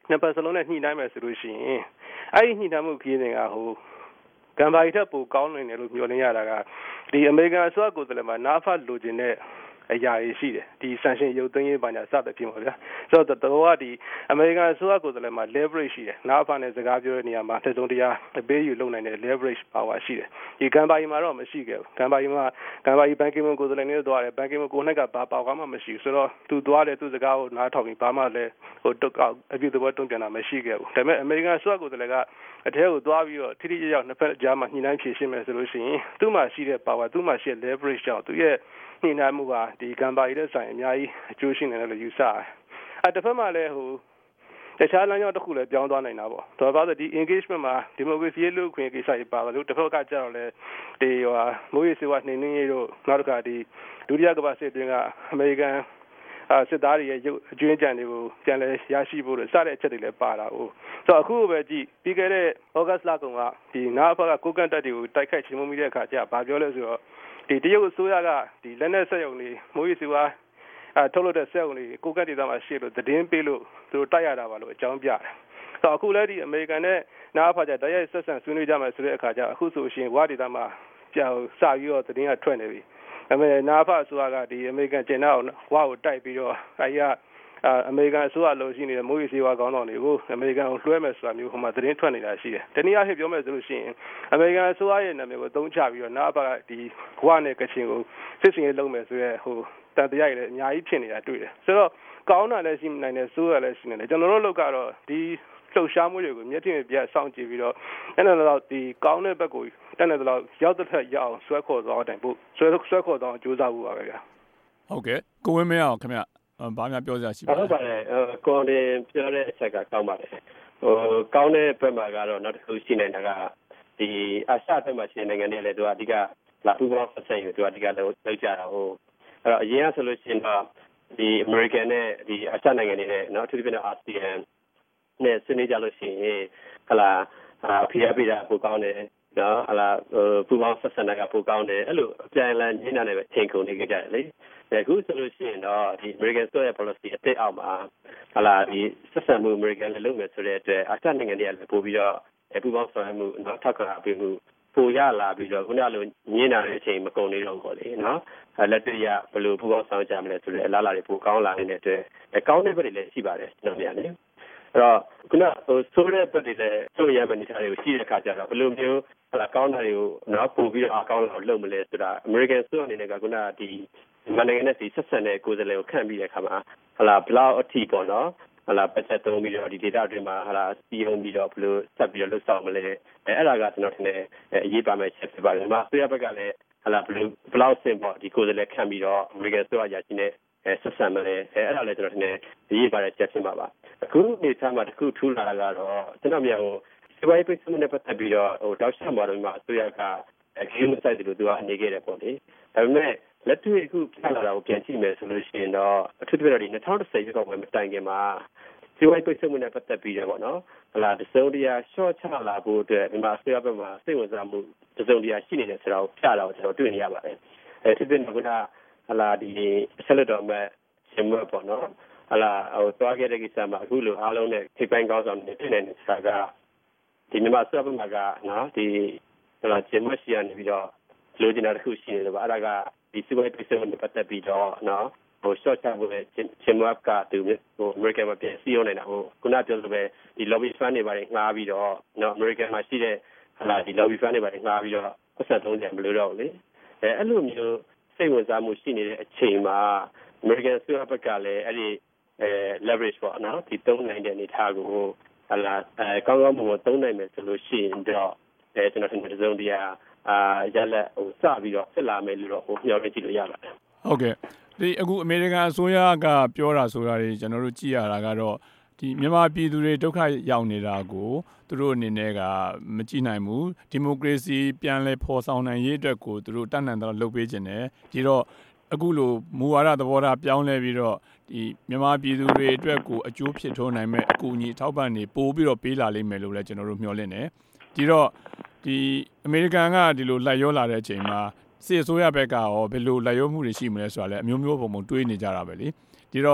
နှစ်ပတ်စလုံးနဲ့ညှိနှိုင်းမယ်ဆိုလို့ရှိရင်အဲ့ဒီညှိနှိုင်းမှုခရီးစဉ်ကကံပါရီထက်ပိုကောင်းနိုင်တယ်လို့ပြောနေရတာကဒီအမေရိကန်အစိုးရကိုယ်စားလှယ်မှာနားဖတ်လိုချင်တဲ့အရာတွေရှိတယ်ဒီ sanction ရုပ်သိမ်းရေးပါညာစသဖြင့်ပေါ့ဗျာဆိုတော့တော့ဒီအမေရိကန်အစိုးရကိုယ်စားလှယ်မှာ leverage ရှိတယ်နားဖတ်နဲ့စကားပြောတဲ့နေရာမှာတစ်စုံတစ်ရာအပေးယူလုပ်နိုင်တဲ့ leverage power ရှိတယ်ဒီကံပါရီမှာတော့မရှိခဲ့ဘူးကံပါရီဘန်ကီမွန်ကိုယ်စားလှယ်နဲ့သွားတယ်ဘန်ကီမွန်ကိုယ်နဲ့ကဘာပေါက်မှမရှိဘူးဆိုတော့သူသွားတယ်သူစကားကိုနားထောင်ပြီးဘာမှလည်းတုတ်ကောက်အပြုသဘောတုံ့ပြန်တာမရှိခဲ့ဘူးဒါပေမဲ့အမေရိကန်အစိုးရကိုယ်စားလှယ်ကအထဲကိုသွားပြီးတော့ထိထိရောက်နှစ်ဖက်ကြားမှာညှိနှိုင်းဖြေရှင်းမယ်ဆိုလို့ရှိရင်သူ့မှာရှိတဲ့ power သူ့မှာရှိတဲ့ leverage ကြောင့်သူရဲ့ညှိနှိုင်းမှုကဒီကံပါရီတဲ့ဆိုင်အများကြီးအကျိုးရှိနေတယ်လို့ယူဆတယ်တစ်ဖက်မှာလည်းတခြားလမ်းကြောင်းတစ်ခုလည်းပြောင်းသွားနိုင်တာပေါ့ဒါပါဆိုဒီ engagement မှာ democracy လို့ခွင့်ကိစ္စကြီးပါလို့တစ်ဖက်ကကြောက်လဲဒီမိုးရေစေဝါနှိမ့်နှင်းရေးတို့နောက်တစ်ခါဒီဒုတိယကမ္ဘာစစ်တွင်းကအမေရိကန်စစ်သားတွေရဲ့အကျွင်းကြံတွေကိုပြန်လဲရရှိဖို့လို့စတဲ့အချက်တွေလည်းပါတာဆိုတော့အခုပဲကြည့်ပြီးခဲ့တဲ့ဩဂတ်လကုန်ကဒီနားအဖက်ကကိုကန့်တက်တွေကိုတိုက်ခိုက်ချေမှုမိတဲ့အခါကျဘာပြောလဲဆိုတော့ဒီတရုတ်အစိုးရကဒီလက်နက်စက်ရုံတွေမိုးရေစေဝါထုတ်လုပ်တဲ့စက်ရုံတွေကိုကန့်ဒေသမှာရှိလို့သတင်းပေးလို့သူတို့တိုက်ရတာပါလို့အကြောင်းပြတယ်။ဆိုတော့အခုလည်းဒီအမေရိကန်နဲ့နားအဖက်ကျတိုက်ရိုက်ဆက်ဆံဆွေးနွေးကြမယ်ဆိုတဲ့အခါကျအခုဆိုရှင်ဝါဒေသမှာပြောင်းစပြီးတော့သတင်းကထွက်နေပြီ။အမေနားအဖက်အစိုးရကဒီအမေရိကန်ကျင်းတော့ဝါကိုတိုက်ပြီးတော့အမေရိကန်အစိုးရလို့ရှိနေတဲ့မိုးရေစေဝါကောင်းဆောင်တွေကိုအမေရိကန်ကိုလွှဲမယ်ဆိုတာမျိုးဟိုမှာသတင်းထွက်နေတာရှိတယ်။တနည်းအားဖြင့်ပြောမယ်ဆိုလို့ရှိရင်အမေရိကန်အစိုးရရဲ့နာမည်ကိုသုံးချပြီးတော့နားအဖက်ကဒီဝါနဲ့ကချင်ကိုစစ်စင်ရေးလုပ်မယ်ဆိုရဲတန်တရားလည်းအများကြီးဖြစ်နေတာတွေ့တယ်ဆိုတော့ကောင်းတာလည်းရှိနိုင်တယ်ဆိုးရလည်းရှိနေတယ်ကျွန်တော်တို့လောက်ကတော့ဒီလှုပ်ရှားမှုတွေကိုမျက်ထင်ပြစောင့်ကြည့်ပြီးတော့အဲ့ဒါတော့ဒီကောင်းတဲ့ဘက်ကိုတက်နေတော့ရောက်တဲ့ထက်ရအောင်ဆွဲခေါ်သွားတိုင်းပို့ဆွဲခေါ်သွားကြိုးစားဖို့ပါပဲဗျာဟုတ်ကဲ့ကိုဝင်းမင်းအောင်ခင်ဗျဘာများပြောစရာရှိပါလဲဟုတ်ပါတယ်ကိုတင်ပြောတဲ့အချက်ကကောင်းပါတယ်ကောင်းတဲ့ဘက်မှာကတော့နောက်တစ်ခုရှိနေတာကဒီအာရှဘက်မှာရှိတဲ့နိုင်ငံတွေလည်းသူကအဓိကလာပူပေါင်းဆက်ဆံရေးသူအဓိကလုပ်ကြတာဟုတ်အဲ့တော့အရင်ကဆိုလို့ရှိရင်တော့ဒီ American နဲ့ဒီအာရှနိုင်ငံတွေနဲ့เนาะအထူးသဖြင့် ASEAN နဲ့ဆွေးနွေးကြလို့ရှိရင်ဖိအားပေးတာပိုကောင်းတယ်เนาะပူပေါင်းဆက်ဆံတာကပိုကောင်းတယ်အဲ့လိုအပြန်အလှန်ညှိနှိုင်းနေပဲချိန်ကုန်နေကြတယ်လေအခုဆိုလို့ရှိရင်တော့ဒီ American ရဲ့ policy အသစ်အောက်မှာဒီဆက်ဆံမှု American လည်းလုပ်မယ်ဆိုတဲ့အတွက်အာရှနိုင်ငံတွေကလည်းပို့ပြီးတော့ပူပေါင်းဆောင်ရွက်မှုเนาะထောက်ခံအားပေးမှုပိုရလာပြီးတော့ခုနလိုညင်းလာတဲ့အချိန်မကုန်နေတော့ဘူးလေနော်လက်တွေ့ရဘယ်လိုပူပေါင်းဆောင်ကြမလဲဆိုတဲ့အလားအလာတွေပိုကောင်းလာနေတဲ့အတွက်ကောင်းတဲ့ဘက်တွေလည်းရှိပါတယ်ကျွန်တော်များလေအဲ့တော့ခုနဆိုးတဲ့ဘက်တွေလည်းဆိုရမယ့်အနေအထားတွေကိုရှိတဲ့အခါကျတော့ဘယ်လိုမျိုးကောင်းတာတွေကိုနော်ပို့ပြီးတော့အကောင်းအောင်လုပ်မလဲဆိုတာ American ဆိုအနေနဲ့ကခုနဒီနိုင်ငံနဲ့ဒီဆက်ဆံတဲ့ကိုယ်စားလှယ်ကိုခန့်ပြီးတဲ့အခါမှာဘလောက်အထိပေါ့နော်ပတ်သက်သုံးပြီးတော့ဒီ data တွေမှာစီယုံပြီးတော့ဘယ်လိုဆက်ပြီးတော့လုပ်ဆောင်မလဲအဲ့ဒါကကျွန်တော်ထင်တယ်အရေးပါမယ့်ချက်ဖြစ်ပါတယ်။မှာဆွေးရဘက်ကလည်းဘယ်လောက်ဆင်ပေါ့ဒီကိုယ်စားလှယ်ခန့်ပြီးတော့ American ဆိုရရှိနေဆက်ဆံမလဲအဲ့ဒါလည်းကျွန်တော်ထင်တယ်အရေးပါတဲ့ချက်ဖြစ်မှာပါ။အခုနေသားမှာတခုထူးလာတာကတော့ကျွန်တော်မြေစီးပွားရေးပိတ်ဆို့မှုနဲ့ပတ်သက်ပြီးတော့တောက်လျှောက်မှာတော့အစိုးရကဂိမ်းမဆိုင်တယ်လို့သူကအနေခဲ့တယ်ပေါ့လေ။ဒါပေမဲ့လက်တွေ့အခုပြလာတာကိုပြန်ကြည့်မယ်ဆိုလို့ရှိရင်တော့အထူးသဖြင့်တော့ဒီ2010ရွေးကောက်ပွဲမတိုင်ခင်မှာစီးပွားရေးပိတ်ဆို့မှုနဲ့ပတ်သက်ပြီးတော့ပေါ့နော်တစုံတရာရှော့ချလာဖို့အတွက်ဒီမှာအစိုးရဘက်မှာစိတ်ဝင်စားမှုတစုံတရာရှိနေတယ်ဆိုတာကိုပြတာကိုကျွန်တော်တွေ့နေရပါတယ်ဒီပြင်ကဒီဆက်လက်တော်မဲ့ရှင်မပေါ့နော်သွားခဲ့တဲ့ကိစ္စမှာအခုလိုအားလုံးနဲ့ထိပ်ပိုင်းကောင်းဆောင်တွေဖြစ်နေနေတာကဒီမြန်မာအစိုးရဘက်မှာကနော်ဒီရှင်မရှိရနေပြီးတော့လိုချင်တာတစ်ခုရှိနေတယ်ပေါ့အဲ့ဒါကဒီစီးပွားရေးပိတ်ဆို့မှုနဲ့ပတ်သက်ပြီးတော့နော်short term ကိုချင်းမပ်ကသူAmerican မှာပြန်စီးအောင်နေတာခုနပြောလိုပဲဒီ lobby fund တွေပါတယ်ငှားပြီးတော့နော် American မှာရှိတဲ့ဒီ lobby fund တွေပါတယ်ငှားပြီးတော့ပတ်သက်သုံးကြမလို့တော့လေအဲ့လိုမျိုးစိတ်ဝင်စားမှုရှိနေတဲ့အချိန်မှာ American ဆိုရဘက်ကလည်းအဲ့ဒီ leverage ပေါ့နော်ဒီသုံးနိုင်တဲ့အနေထားကိုကောင်းကောင်းမွန်မွန်သုံးနိုင်မယ်ဆိုလို့ရှိရင်တော့ကျွန်တော်ထင်တယ်သုံးတရားရလက်စပြီးတော့ဖြစ်လာမယ်လို့တော့မျှော်လင့်ကြည့်လို့ရပါတယ်ဟုတ်ကဲ့ဒီအခုအမေရိကန်အစိုးရကပြောတာဆိုတာတွေကျွန်တော်တို့ကြည့်ရတာကတော့ဒီမြန်မာပြည်သူတွေဒုက္ခရောက်နေတာကိုသူတို့အနေနဲ့ကမကြည့်နိုင်ဘူးဒီမိုကရေစီပြန်လည်ဖော်ဆောင်နိုင်ရေးအတွက်ကိုသူတို့တတ်နိုင်တော့လုပ်ပေးခြင်းတယ်ဒီတော့အခုလိုမူဝါဒသဘောထားပြောင်းလဲပြီးတော့ဒီမြန်မာပြည်သူတွေအတွက်ကိုအကျိုးဖြစ်ထွန်းနိုင်မဲ့အကူအညီထောက်ပံ့နေပို့ပြီးတော့ပေးလာလိမ့်မယ်လို့လည်းကျွန်တော်တို့မျှော်လင့်တယ်ဒီတော့ဒီအမေရိကန်ကဒီလိုလိုက်ရောလာတဲ့အချိန်မှာစစ်အစိုးရဘက်ကရောဘယ်လိုလိုက်ရောမှုတွေရှိမလဲဆိုတာလည်းအမျိုးမျိုးပုံတွေးနေကြတာပဲလေဒီတော့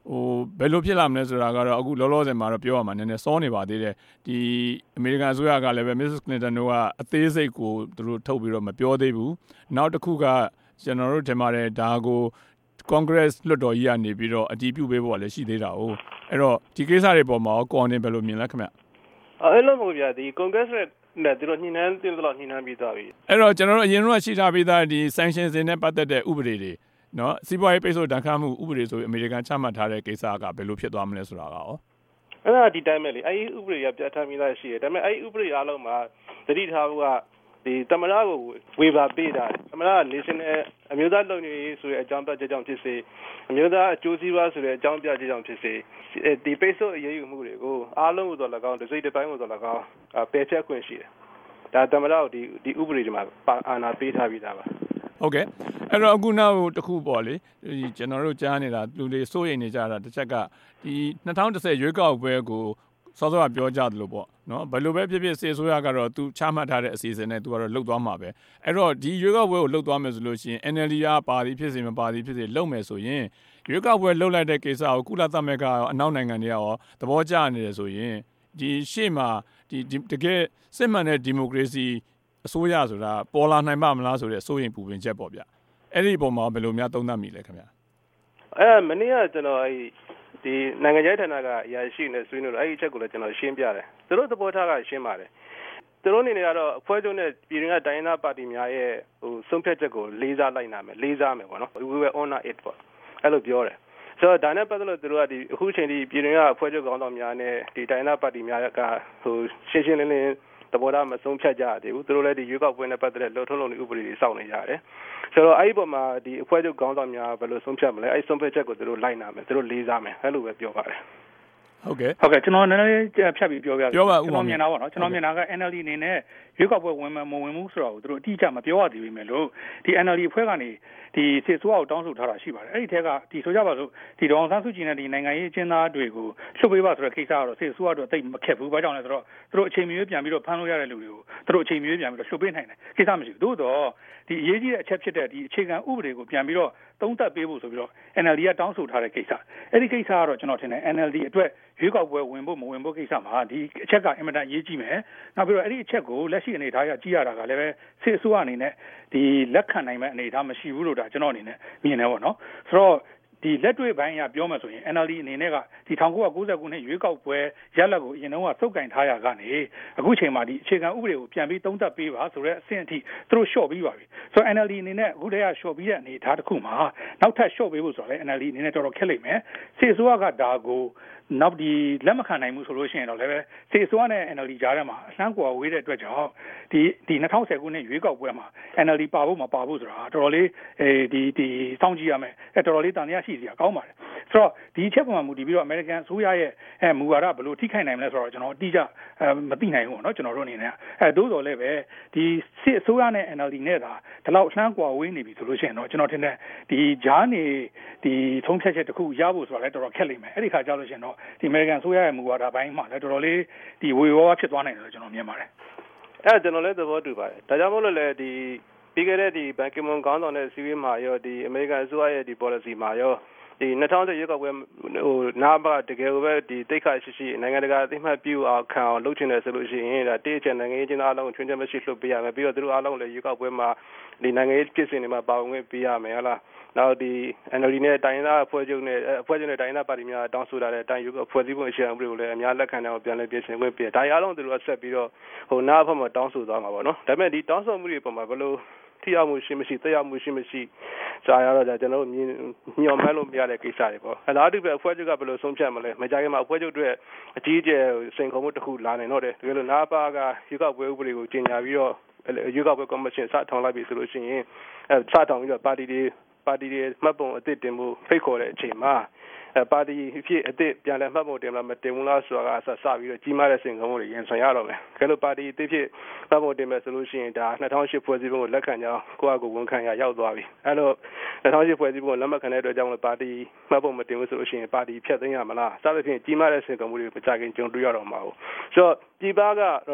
ဘယ်လိုဖြစ်လာမလဲဆိုတာကတော့အခုလောလောဆယ်မှာတော့ပြောရမှာနည်းနည်းစောနေပါသေးတယ်ဒီအမေရိကန်အစိုးရကလည်းပဲ Mrs. Clinton တို့ကအသေးစိတ်ကိုသူတို့ထုတ်ပြီးတော့မပြောသေးဘူးနောက်တစ်ခုကကျွန်တော်တို့ထင်ပါတယ်ဒါကို Congress လွှတ်တော်ကြီးကနေပြီးတော့အတည်ပြုပေးဖို့လည်းရှိသေးတာ哦အဲ့တော့ဒီကိစ္စတွေပေါ်မှာကော်နေဘယ်လိုမြင်လဲခင်ဗျအဲ့လိုမျိုးဗျာဒီ Congress နဲ့သူတို့ညှိနှိုင်းတင်တော့ညှိနှိုင်းပြီးသွားပြီအဲ့တော့ကျွန်တော်တို့အရင်ကရှိထားပြီးသားဒီ sanction တွေနဲ့ပတ်သက်တဲ့ဥပဒေတွေနော်စီးပွားရေးပိတ်ဆို့ဒဏ်ခတ်မှုဥပဒေဆိုပြီးအမေရိကန်ချမှတ်ထားတဲ့ကိစ္စကဘယ်လိုဖြစ်သွားမလဲဆိုတာကရောအဲ့ဒါဒီတိုင်းပဲလေအဲ့ဒီဥပဒေကပြဋ္ဌာန်းပြီးသားရှိတယ်ဒါပေမဲ့အဲ့ဒီဥပဒေအားလုံးမှာသတိထားဖို့ကဒီသမ္မတကိုဝေဘာပေးတာသမ္မတက national အမျိုးသားလုံခြုံရေးဆိုတဲ့အကြောင်းပြချက်ကြောင့်ဖြစ်စေအမျိုးသားအကျိုးစီးပွားဆိုတဲ့အကြောင်းပြချက်ကြောင့်ဖြစ်စေဒီပိတ်ဆို့အရေးယူမှုတွေကိုအားလုံးကိုတော့၎င်းတစ်စိတ်တစ်ပိုင်းကိုတော့၎င်းပယ်ဖျက်ခွင့်ရှိတယ်ဒါသမ္မတကိုဒီဥပဒေတွေမှာအာဏာပေးထားပြီးသားပါဟုတ်ကဲ့အဲ့တော့အခုနောက်တစ်ခုပေါ့လေကျွန်တော်တို့ကြားနေတာလူတွေစိုးရိမ်နေကြတာတစ်ချက်ကဒီ2010ရွေးကောက်ပွဲကိုစောစောကပြောကြတယ်လို့ပေါ့နော်ဘယ်လိုပဲဖြစ်ဖြစ်စေဆိုရကတော့သူချမှတ်ထားတဲ့အစီအစဉ်နဲ့သူကတော့လှုပ်သွားမှာပဲအဲ့တော့ဒီရွေးကောက်ပွဲကိုလှုပ်သွားမယ်ဆိုလို့ရှိရင် NLD ကပါတီဖြစ်စေမပါတီဖြစ်စေလှုပ်မယ်ဆိုရင်ရွေးကောက်ပွဲလှုပ်လိုက်တဲ့ကိစ္စကိုကုလသမဂ္ဂရောအနောက်နိုင်ငံတွေရောသဘောကျနေတယ်ဆိုရင်ဒီရှေ့မှာဒီတကယ်စစ်မှန်တဲ့ဒီမိုကရေစီအစိုးရဆိုတာပေါ်လာနိုင်ပါမလားဆိုတဲ့စိုးရိမ်ပူပင်ချက်ပေါ့ဗျအဲ့ဒီပုံမှာဘယ်လိုများသုံးသပ်မိလဲခင်ဗျမနေ့ကကျွန်တော်ဒီနိုင်ငံရေးဌာနကအရာရှိနေဆွေးနွေးလို့အဲ့ဒီအချက်ကိုလည်းကျွန်တော်ရှင်းပြတယ်သူတို့သဘောထားကရှင်းပါတယ်သူတို့အနေနဲ့ကတော့အဖွဲ့ချုပ်နဲ့ပြည်တွင်းကတိုင်းရင်းသားပါတီများရဲ့ဆုံးဖြတ်ချက်ကိုလေးစားလိုက်နာမယ်လေးစားမယ်ပေါ့နော် we will honor it ပေါ့အဲ့လိုပြောတယ်ဆိုတော့ဒါနဲ့ပတ်သက်လို့သူတို့ကဒီအခုချိန်ဒီပြည်တွင်းကအဖွဲ့ချုပ်ခေါင်းဆောင်များနဲ့ဒီတိုင်းရင်းသားပါတီများကရှင်းရှင်းလင်းလင်းသဘောထားမဆုံးဖြတ်ကြသေးဘူးသူတို့လည်းဒီရွေးကောက်ပွဲနဲ့ပတ်သက်တဲ့လုံထုံးလုံနည်းဥပဒေတွေစောင့်နေကြတယ်ဆိုတော့အဲ့ဒီပုံမှာဒီအဖွဲ့ချုပ်ခေါင်းဆောင်များဘယ်လိုဆုံးဖြတ်မလဲအဲ့ဒီဆုံးဖြတ်ချက်ကိုသူတို့လိုက်နာမယ်သူတို့လေးစားမယ်အဲ့လိုပဲပြောပါတယ်ဟုတ်ကဲ့ကျွန်တော်နည်းနည်းဖြတ်ပြီးပြောပြကျွန်တော်မြင်တာပေါ့နော်ကျွန်တော်မြင်တာက NLD အနေနဲ့ရွေးကောက်ပွဲဝင်မဝင်မှုဆိုတာကိုသူတို့အတိအကျမပြောရသေးပေမဲ့လို့ဒီ NLD အဖွဲ့ကနေဒီစစ်ဆိုးအောင်တောင်းဆိုထားတာရှိပါတယ်အဲ့ဒီထက်ကဒီဆိုကြပါစို့ဒီဒေါအောင်ဆန်းစုကြည်နဲ့ဒီနိုင်ငံရေးအကျဉ်းသားတွေကိုလှုပ်ပေးပါဆိုတဲ့ကိစ္စကတော့စစ်ဆိုးကတော့တိတ်မခက်ဘူးဘာကြောင့်လဲဆိုတော့သူတို့အချိန်မရွေးပြန်ပြီးတော့ဖမ်းလို့ရတဲ့လူတွေကိုသူတို့အချိန်မရွေးပြန်ပြီးတော့လှုပ်ပေးနိုင်တယ်ကိစ္စမရှိဘူးသို့တော့ဒီအရေးကြီးတဲ့အချက်ဖြစ်တဲ့ဒီအခြေခံဥပဒေကိုပြန်ပြီးတော့သုံးသပ်ပေးဖို့ဆိုပြီးတော့ NLD ကတောင်းဆိုထားတဲ့ကိစ္စအဲ့ဒီကိစ္စကတော့ကျွန်တော်ထင်တယ် NLD အတွက်ရွေးကောက်ပွဲဝင်ဖို့မဝင်ဖို့ကိစ္စမှာဒီအချက်ကအင်မတန်အရေးကြီးမယ်နောက်ပြီးတော့အဲ့ဒီအချက်ကိုလက်ရှိအနေအထားအကြည့်ရတာကလည်းပဲစစ်အစိုးရအနေနဲ့ဒီလက်ခံနိုင်မဲ့အနေအထားမရှိဘူးလို့ဒါကျွန်တော်အနေနဲ့မြင်တယ်ပေါ့နော်ဆိုတော့ဒီလက်တွေ့ပိုင်းကပြောမှဆိုရင် NLD အနေနဲ့ကဒီ1990ခုနှစ်ရွေးကောက်ပွဲရလဒ်ကိုအရင်တုန်းကစုပ်ကင်ထားရကနေအခုချိန်မှာဒီအခြေခံဥပဒေကိုပြန်ပြီးသုံးသပ်ပေးပါဆိုတဲ့အဆင့်အထိသူတို့လျှော့ပြီးပါပြီဆိုတော့ NLD အနေနဲ့အခုတည်းကလျှော့ပြီးတဲ့အနေအထားတစ်ခုမှာနောက်ထပ်လျှော့ပေးဖို့ဆိုတော့လည်း NLD အနေနဲ့တော်တော်ခက်လိမ့်မယ်စစ်အစိုးရကဒါကိုနောက်ဒီလက်မခံနိုင်ဘူးဆိုလို့ရှိရင်တော့လည်းပဲစစ်အစိုးရနဲ့ NLD ကြားထဲမှာအလှမ်းကွာဝေးတဲ့အတွက်ကြောင့်ဒီ2010ခုနှစ်ရွေးကောက်ပွဲမှာ NLD ပါဖို့မပါဖို့ဆိုတာတော်တော်လေးဒီစောင့်ကြည့်ရမယ်တော်တော်လေးတန်တရားရှိစရာကောင်းပါတယ်ဆိုတော့ဒီအချက်ပေါ်မှာမူတည်ပြီးတော့ American အစိုးရရဲ့မူဝါဒဘယ်လိုထိခိုက်နိုင်မလဲဆိုတော့ကျွန်တော်အတိအကျမသိနိုင်ဘူးเนาะကျွန်တော်တို့အနေနဲ့သို့တော်လည်းပဲဒီစစ်အစိုးရနဲ့ NLD နဲ့ဒါဒီလောက်အလှမ်းကွာဝေးနေပြီဆိုလို့ရှိရင်တော့ကျွန်တော်ထင်တယ်ဒီဂျားနေဒီထုံးဖြတ်ချက်တစ်ခုရဖို့ဆိုတာလည်းတော်တော်ခက်လိမ့်မယ်အဲ့ဒီခါကျလို့ရှိရင်တော့ဒီ American ဆိုရရဲ့မူဝါဒပိုင်းမှာလည်းတော်တော်လေးဒီဝေဝါးဖြစ်သွားနိုင်တယ်လို့ကျွန်တော်မြင်ပါတယ်အဲ့ကျွန်တော်လည်းသဘောတူပါတယ်ဒါကြောင့်မို့လို့လည်းဒီပြီးခဲ့တဲ့ဒီဘန်ကီမွန်ခေါင်းဆောင်တဲ့စီးပွားမှာရောဒီ American အစိုးရရဲ့ဒီ policy မှာရောဒီ2010ရွေးကောက်ပွဲနားပါတကယ်ပဲဒီတိတ်ခါရှိနိုင်ငံတကာအသိမှတ်ပြုအောင်ခံအောင်လုပ်ချင်တယ်ဆိုလို့ရှိရင်ဒါတိကျနိုင်ငံရေးကျင်းအားလုံးချွင်းချက်မရှိလှုပ်ပေးရမယ်ပြီးတော့သူတို့အားလုံးလည်းရွေးကောက်ပွဲမှာဒီနိုင်ငံရေးဖြစ်စဉ်တွေမှာပါဝင်ပေးရမယ်ဟုတ်လားနောက်ဒီ NLD နဲ့တိုင်းသားအဖွဲ့ချုပ်နဲ့တိုင်းသားပါတီများတောင်းဆိုလာတဲ့အတိုင်းရွေးကောက်ဖွဲ့စည်းပုံအခြေခံဥပဒေကိုလည်းအများလက်ခံတဲ့အောင်ပြန်လည်ပြင်ဆင်ခွင့်ပေးဒါအားလုံးသူတို့ဆက်ပြီးတော့နားအဖက်မှာတောင်းဆိုသွားမှာပေါ့နော်ဒါပေမဲ့ဒီတောင်းဆိုမှုတွေပုံမှာဘယ်လိုထိရောက်မှုရှိမရှိတရားမှုရှိမရှိစာရတော့ကျွန်တော်တို့ညှော်မှန်းလို့မရတဲ့ကိစ္စတွေပေါ့အဲ့ဒါအတူပဲအဖွဲ့ချုပ်ကဘယ်လိုဆုံးဖြတ်မလဲမကြခင်မှာအဖွဲ့ချုပ်တွေအကြီးအကျယ်စိန်ခေါ်မှုတစ်ခုလာနိုင်တော့တယ်တကယ်လို့နားပါကရွေးကောက်ပွဲဥပဒေကိုကြီးညာပြီးတော့ရွေးကောက်ပွဲကော်မရှင်စထောင်လိုက်ပြီဆိုလို့ရှိရင်စထောင်ပြီးတော့ပါတီတွေမှတ်ပုံအသစ်တင်မှုဖိတ်ခေါ်တဲ့အချိန်မှာပါတီဖြစ်အသစ်ပြန်လည်မှတ်ပုံတင်လားမတင်ဘူးလားဆိုတာကစပြီးတော့ကြီးမားတဲ့စိန်ခေါ်မှုတွေရင်ဆိုင်ရတော့မယ်။ဒါလို့ပါတီအသစ်ဖြစ်မှတ်ပုံတင်မယ်ဆိုလို့ရှိရင်ဒါ2008ဖွဲ့စည်းပုံကိုလက်ခံကြောင်းကိုယ့်အကူဝန်ခံရရောက်သွားပြီ။အဲ့တော့2008ဖွဲ့စည်းပုံကိုလက်မခံတဲ့အတွက်ကြောင့်ပါတီမှတ်ပုံမတင်ဘူးဆိုလို့ရှိရင်ပါတီဖျက်သိမ်းရမလား။စသဖြင့်ကြီးမားတဲ့စိန်ခေါ်မှုတွေမကြခင်ကြုံတွေ့ရတော့မှာ။ဆိုတော့ပြည်ပကတော့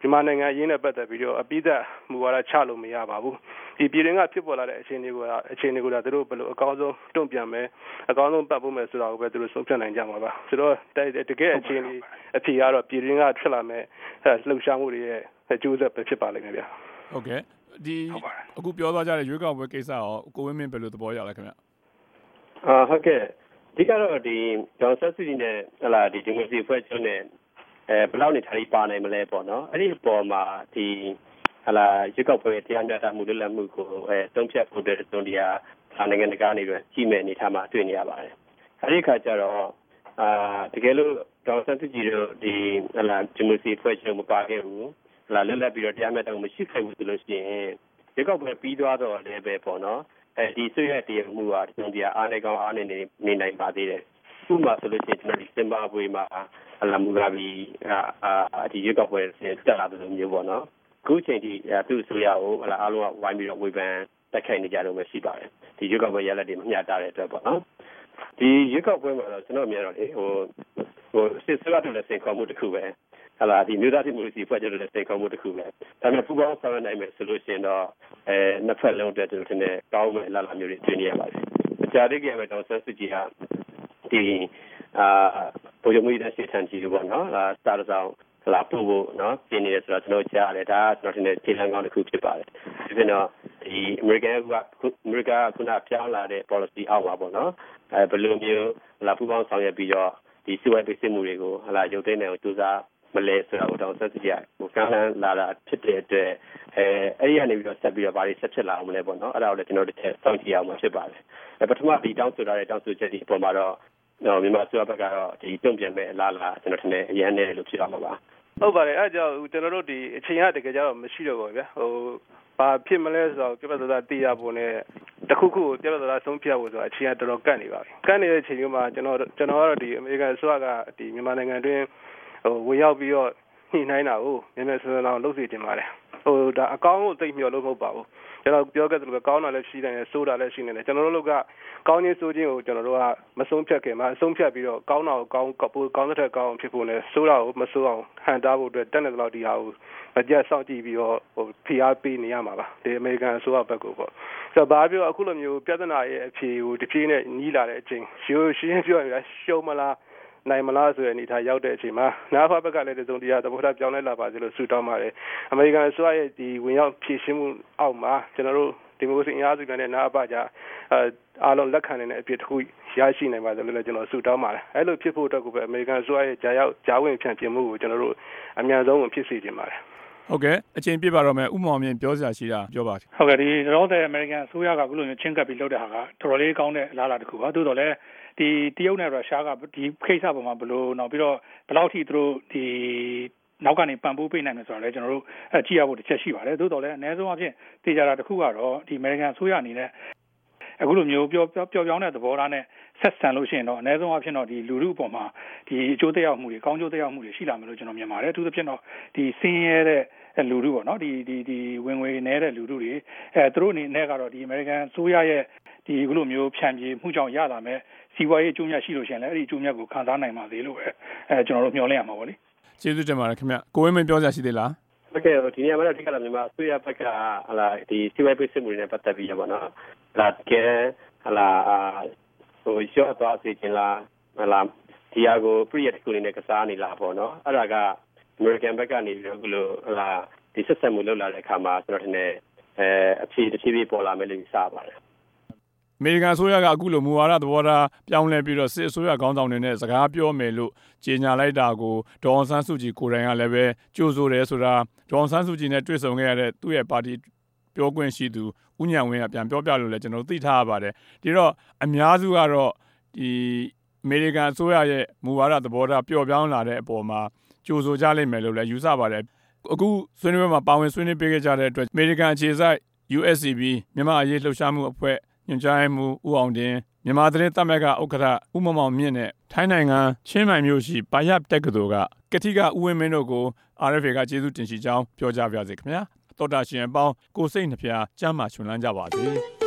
မြန်မာနိုင်ငံအရေးနဲ့ပတ်သက်ပြီးတော့အပိသက်မူဝါဒချလို့မရပါဘူးဒီပြည်တွင်းကဖြစ်ပေါ်လာတဲ့အခြေအနေကိုသူတို့ဘယ်လိုအကောင်းဆုံးတုံ့ပြန်မယ်အကောင်းဆုံးပတ်ဖို့မယ်ဆိုတာကိုပဲသူတို့ဆုံးဖြတ်နိုင်ကြမှာပါဆိုတော့တကယ်အခြေအနေအဖြေကတော့ပြည်တွင်းကထွက်လာမဲ့လှုပ်ရှားမှုတွေရဲ့အကျိုးဆက်ပဲဖြစ်ပါလိမ့်မယ်ဗျာဟုတ်ကဲ့ဒီအခုပြောသွားကြတဲ့ရွေးကောက်ပွဲကိစ္စရောကိုဝင်းမင်းဘယ်လိုသဘောရလဲခင်ဗျဟုတ်ကဲ့ဒီကတော့ဒီဒေါ်ဆက်စီနဲ့ဟလာဒီဒီမိုကရေစီဖွဲ့ချုပ်နဲ့ဘယ်လောက်နေထားပြီးပါနိုင်မလဲပေါ့နော်အဲ့ဒီအပေါ်မှာဒီဟလာရွေးကောက်ပွဲတရားမျှတမှုလွတ်လပ်မှုကိုတုံ့ပြန်ဖို့တဲ့တုံ့ပြန်နိုင်ငံတကာနေပြီးကြီးမဲ့အနေထားမှာတွေ့နေရပါတယ်အဲ့ဒီခါကျတော့တကယ်လို့ဒေါ်ဆက်စီတို့ဒီဟလာဒီမိုကရေစီဖွဲ့ချုပ်မပါခဲ့ဘူးဟလာလွတ်လပ်ပြီးတော့တရားမျှတမှုမရှိခဲ့ဘူးဆိုလို့ရှိရင်ရွေးကောက်ပွဲပြီးသွားတော့လည်းပဲပေါ့နော်ဒီဆွေးရတဲ့မှုဟာတုံ့ပြန်အားနေကောင်းအားနေနေနိုင်ပါသေးတယ်ဥပမာဆိုလို့ရှိရင်ကျွန်တော်ဒီစင်ဘာဘွေမှာဟလာမူဂါဘီဒီရွေးကောက်ပွဲတက်လာတဲ့လိုမျိုးပေါ့နော်အခုချိန်ထိသူ့အစိုးရကိုဟလာအားလုံးကဝိုင်းပြီးတော့ဝေဖန်တိုက်ခိုက်နေကြလို့ပဲရှိပါတယ်ဒီရွေးကောက်ပွဲရလဒ်တွေမမျှတတဲ့အတွက်ပေါ့နော်ဒီရွေးကောက်ပွဲမှာတော့ကျွန်တော်မြင်တော့လေဟိုစစ်စကားတွေလည်းစင်ခေါ်မှုတစ်ခုပဲဟလာဒီမြို့သားဒီမိုကရေစီဖွဲ့ချုပ်လည်းစင်ခေါ်မှုတစ်ခုပဲဒါပေမဲ့ပူပေါင်းဆောင်ရွက်နိုင်မယ်ဆိုလို့ရှိရင်တော့နှစ်ဖက်လုံးအတွက်ကျွန်တော်ထင်တယ်ကောင်းမယ်လာမျိုးတွေတွေ့နေရပါတယ်ကြာတိကျပဲတော့ဆက်စစ်ကြီးဟာဒီဗိုလ်ချုပ်မှုရရှိထန်ကြီးပေါ့နော်စတာဆောင်လာပို့ဖို့နော်ပြင်နေတယ်ဆိုတော့ကျွန်တော်ကြားရတယ်ဒါကကျွန်တော်ထင်တယ်ခြေလှမ်းကောင်းတစ်ခုဖြစ်ပါတယ်ဒီပြင်တော့ဒီအမေရိကန်ကခုနပြောင်းလာတဲ့ policy အောက်ပါပေါ့နော်ဘယ်လိုမျိုးလာပူပေါင်းဆောင်ရွက်ပြီးတော့ဒီစီဝိုင်းပိတ်စစ်မှုတွေကိုဟလာရုပ်သိမ်းနိုင်အောင်ကြိုးစားမလဲဆိုတော့တော့ဆက်စီရဟိုကမ်းလှမ်းလာတာဖြစ်တဲ့အတွက်အဲ့ဒီကနေပြီးတော့ဆက်ပြီးတော့ဘာတွေဆက်ဖြစ်လာအောင်မလဲပေါ့နော်အဲ့ဒါကိုလည်းကျွန်တော်တို့စောင့်ကြည့်အောင်မှာဖြစ်ပါတယ်ပထမဒီတောင်းဆိုထားတဲ့တောင်းဆိုချက်ဒီအပေါ်မှာတော့မြန်မာစစ်ဘက်ကတော့ဒီတုံ့ပြန်မဲ့အလားအလာကျွန်တော်ထင်တယ်အရန်နဲ့လို့ဖြစ်အောင်ပါဟုတ်ပါတယ်အဲ့ကြောင့်ကျွန်တော်တို့ဒီအချိန်ကတကယ်ကြတော့မရှိတော့ပါဘူးဗျာဟိုဘာဖြစ်မလဲဆိုတော့ပြဿနာသိရဖို့နဲ့တခုခုပြဿနာဆုံးဖြတ်ဖို့ဆိုတော့အချိန်ကတော်တော်ကန့်နေပါပြီကန့်နေတဲ့အချိန်မျိုးမှာကျွန်တော်ကတော့ဒီအမေရိကန်အစိုးရကဒီမြန်မာနိုင်ငံတွင်းဝင်ရောက်ပြီးတော့ညှိနှိုင်းတာကိုမြန်ဆန်အောင်လုပ်စီတင်ပါတယ်ဒါအကောင်းကိုသိမျှော်လို့မဟုတ်ပါဘူးကျွန်တော်ပြောခဲ့သလိုပဲကောင်းတာလည်းရှိတယ်ဆိုးတာလည်းရှိနေတယ်ကျွန်တော်တို့ကကောင်းခြင်းဆိုးခြင်းကိုကျွန်တော်တို့ကမဆုံးဖြတ်ခင်မှာအဆုံးဖြတ်ပြီးတော့ကောင်းတာကိုကောင်းတဲ့ထက်ကောင်းဖြစ်ဖို့နဲ့ဆိုးတာကိုမဆိုးအောင်ဟန်တားဖို့အတွက်တက်နေသလောက်ဒီဟာကိုမကြက်စောင့်ကြည့်ပြီးတော့ဖိအားပေးနေရမှာပါဒီအမေရိကန်အစိုးရဘက်ကိုပေါ့ဆိုတော့ဘာပြောအခုလိုမျိုးပြဿနာရဲ့အဖြေကိုတစ်ပြေးနဲ့ညီးလာတဲ့အချိန်ရှင်းပြောရရှုံးမလားနိုင်မလားဆိုတဲ့အနေထားရောက်တဲ့အချိန်မှာနာဖဘက်ကလည်းတစုံတရာသဘောထားပြောင်းလဲလာပါစေလို့ဆုတောင်းပါတယ်အမေရိကန်အစိုးရရဲ့ဒီဝင်ရောက်ဖြည့်ရှင်းမှုအောက်မှာကျွန်တော်တို့ဒီမိုကရေစီအင်အားစုတွေနဲ့နာဖကြအားလုံးလက်ခံနေတဲ့အဖြစ်တစ်ခုရရှိနိုင်ပါစေလို့လည်းကျွန်တော်ဆုတောင်းပါတယ်အဲ့လိုဖြစ်ဖို့အတွက်ကိုပဲအမေရိကန်အစိုးရရဲ့ဂျာဝင်ဖြန့်ပြမှုကိုကျွန်တော်တို့အများဆုံးဖြစ်စေချင်ပါတယ်ဟုတ်ကဲ့အချိန်ပြပါတော့မယ်ဥမောင်မြင့်ပြောစရာရှိတာပြောပါဟုတ်ကဲ့ဒီတော့တဲ့အမေရိကန်အစိုးရကအခုလိုမျိုးချင်းကပ်ပြီးလုပ်တဲ့ဟာကတော်တော်လေးကောင်းတဲ့အလားအလာတစ်ခုပါသို့တော်လည်းဒီတရုတ်နဲ့ရုရှားကဒီခိစ္စပေါ်မှာဘယ်လိုနောက်ပြီးတော့ဘယ်လောက်ထိသူတို့ဒီနောက်ကနေပံ့ပိုးပေးနိုင်မယ်ဆိုတော့လည်းကျွန်တော်တို့ကြည့်ရဖို့တစ်ချက်ရှိပါတယ်သို့တော်လည်းအနည်းဆုံးအဖြစ်သိကြတာတစ်ခုကတော့ဒီအမေရိကန်အစိုးရအနေနဲ့အခုလိုမျိုးပြောင်းတဲ့သဘောထားနဲ့ဆက်ဆံလို့ရှိရင်တော့အနည်းဆုံးအဖြစ်တော့ဒီလူထုအပေါ်မှာဒီအကျိုးသက်ရောက်မှုတွေကောင်းကျိုးသက်ရောက်မှုတွေရှိလာမယ်လို့ကျွန်တော်မြင်ပါတယ်အထူးသဖြင့်တော့ဒီစင်းရဲတဲ့လူထုပေါ့နော်ဒီဝင်ငွေနေတဲ့လူထုတွေသူတို့အနေနဲ့ကတော့ဒီအမေရိကန်အစိုးရရဲ့ဒီအခုလိုမျိုးဖြန့်ပြေးမှုကြောင့်ရလာမဲ့စီးပွားရေးအကျိုးမြတ်ရှိလို့ရှိရင်လည်းအဲ့ဒီအကျိုးမြတ်ကိုခံစားနိုင်ပါသေးလို့ပဲကျွန်တော်တို့မျှော်လင့်ရမှာပေါ့လေကျေးဇူးတင်ပါတယ်ခင်ဗျကိုဝင်းမင်းပြောစရာရှိသေးလားဟုတ်ကဲ့ဒီနေရာမှာတော့ဒီကလာမြန်မာအစိုးရဘက်ကဟလာဒီစီးပွားရေးပိတ်ဆို့မှုတွေနဲ့ပတ်သက်ပြီးရပါတော့လာကဲဟလာဟိုရှော့သွားစေချင်လားဟလာဒီဟာကိုပြည့်ရတဲ့ကိုနေနဲ့ကစားနေလားပေါ့နော်အဲ့ဒါကအမေရိကန်ဘက်ကနေပြီးတော့ဘလို့ဟလာဒီဆက်ဆံမှုလုပ်လာတဲ့အခါမှာကျွန်တော်ထင်တယ်အဖြေတစ်ဖြည်းဖြည်းပေါ်လာမယ်လို့ယူဆပါတယ်အမေရိကန်အစိုးရကအခုလိုမူဝါဒသဘောထားပြောင်းလဲပြီးတော့စစ်အစိုးရခေါင်းဆောင်တွေနဲ့စကားပြောမယ်လို့ကြေညာလိုက်တာကိုဒေါ်အောင်ဆန်းစုကြည်ကိုယ်တိုင်ကလည်းပဲကြိုဆိုတယ်ဆိုတာဒေါ်အောင်ဆန်းစုကြည်နဲ့တွေ့ဆုံခဲ့ရတဲ့သူ့ရဲ့ပါတီပြောခွင့်ရှိသူဦးဉာဏ်ဝင်းကပြန်ပြောပြလို့လည်းကျွန်တော်သိထားရပါတယ်ဒီတော့အများစုကတော့ဒီအမေရိကန်အစိုးရရဲ့မူဝါဒသဘောထားပျော့ပြောင်းလာတဲ့အပေါ်မှာကြိုဆိုကြလိမ့်မယ်လို့လည်းယူဆပါတယ်အခုဆွေးနွေးပွဲမှာပါဝင်ဆွေးနွေးပေးခဲ့ကြတဲ့အတွက်အမေရိကန်အခြေစိုက် USCB မြန်မာအရေးလှုပ်ရှားမှုအဖွဲ့ညွှန်ကြားရေးမှူးဦးအောင်တင်မြန်မာသတင်းသမဂ္ဂဥက္ကဋ္ဌဦးမောင်မောင်မြင့်နဲ့ထိုင်းနိုင်ငံချင်းမိုင်မြို့ရှိဘာယပ်တက္ကသိုလ်ကကတိကဦးဝင်းမင်းတို့ကို RFA ကကျေးဇူးတင်ရှိကြောင်းပြောကြားပါရစေခင်ဗျာတော်တာရှင်အပေါင်းကိုစိတ်နှဖျားကျမ်းမာချွန်လန်းကြပါစေ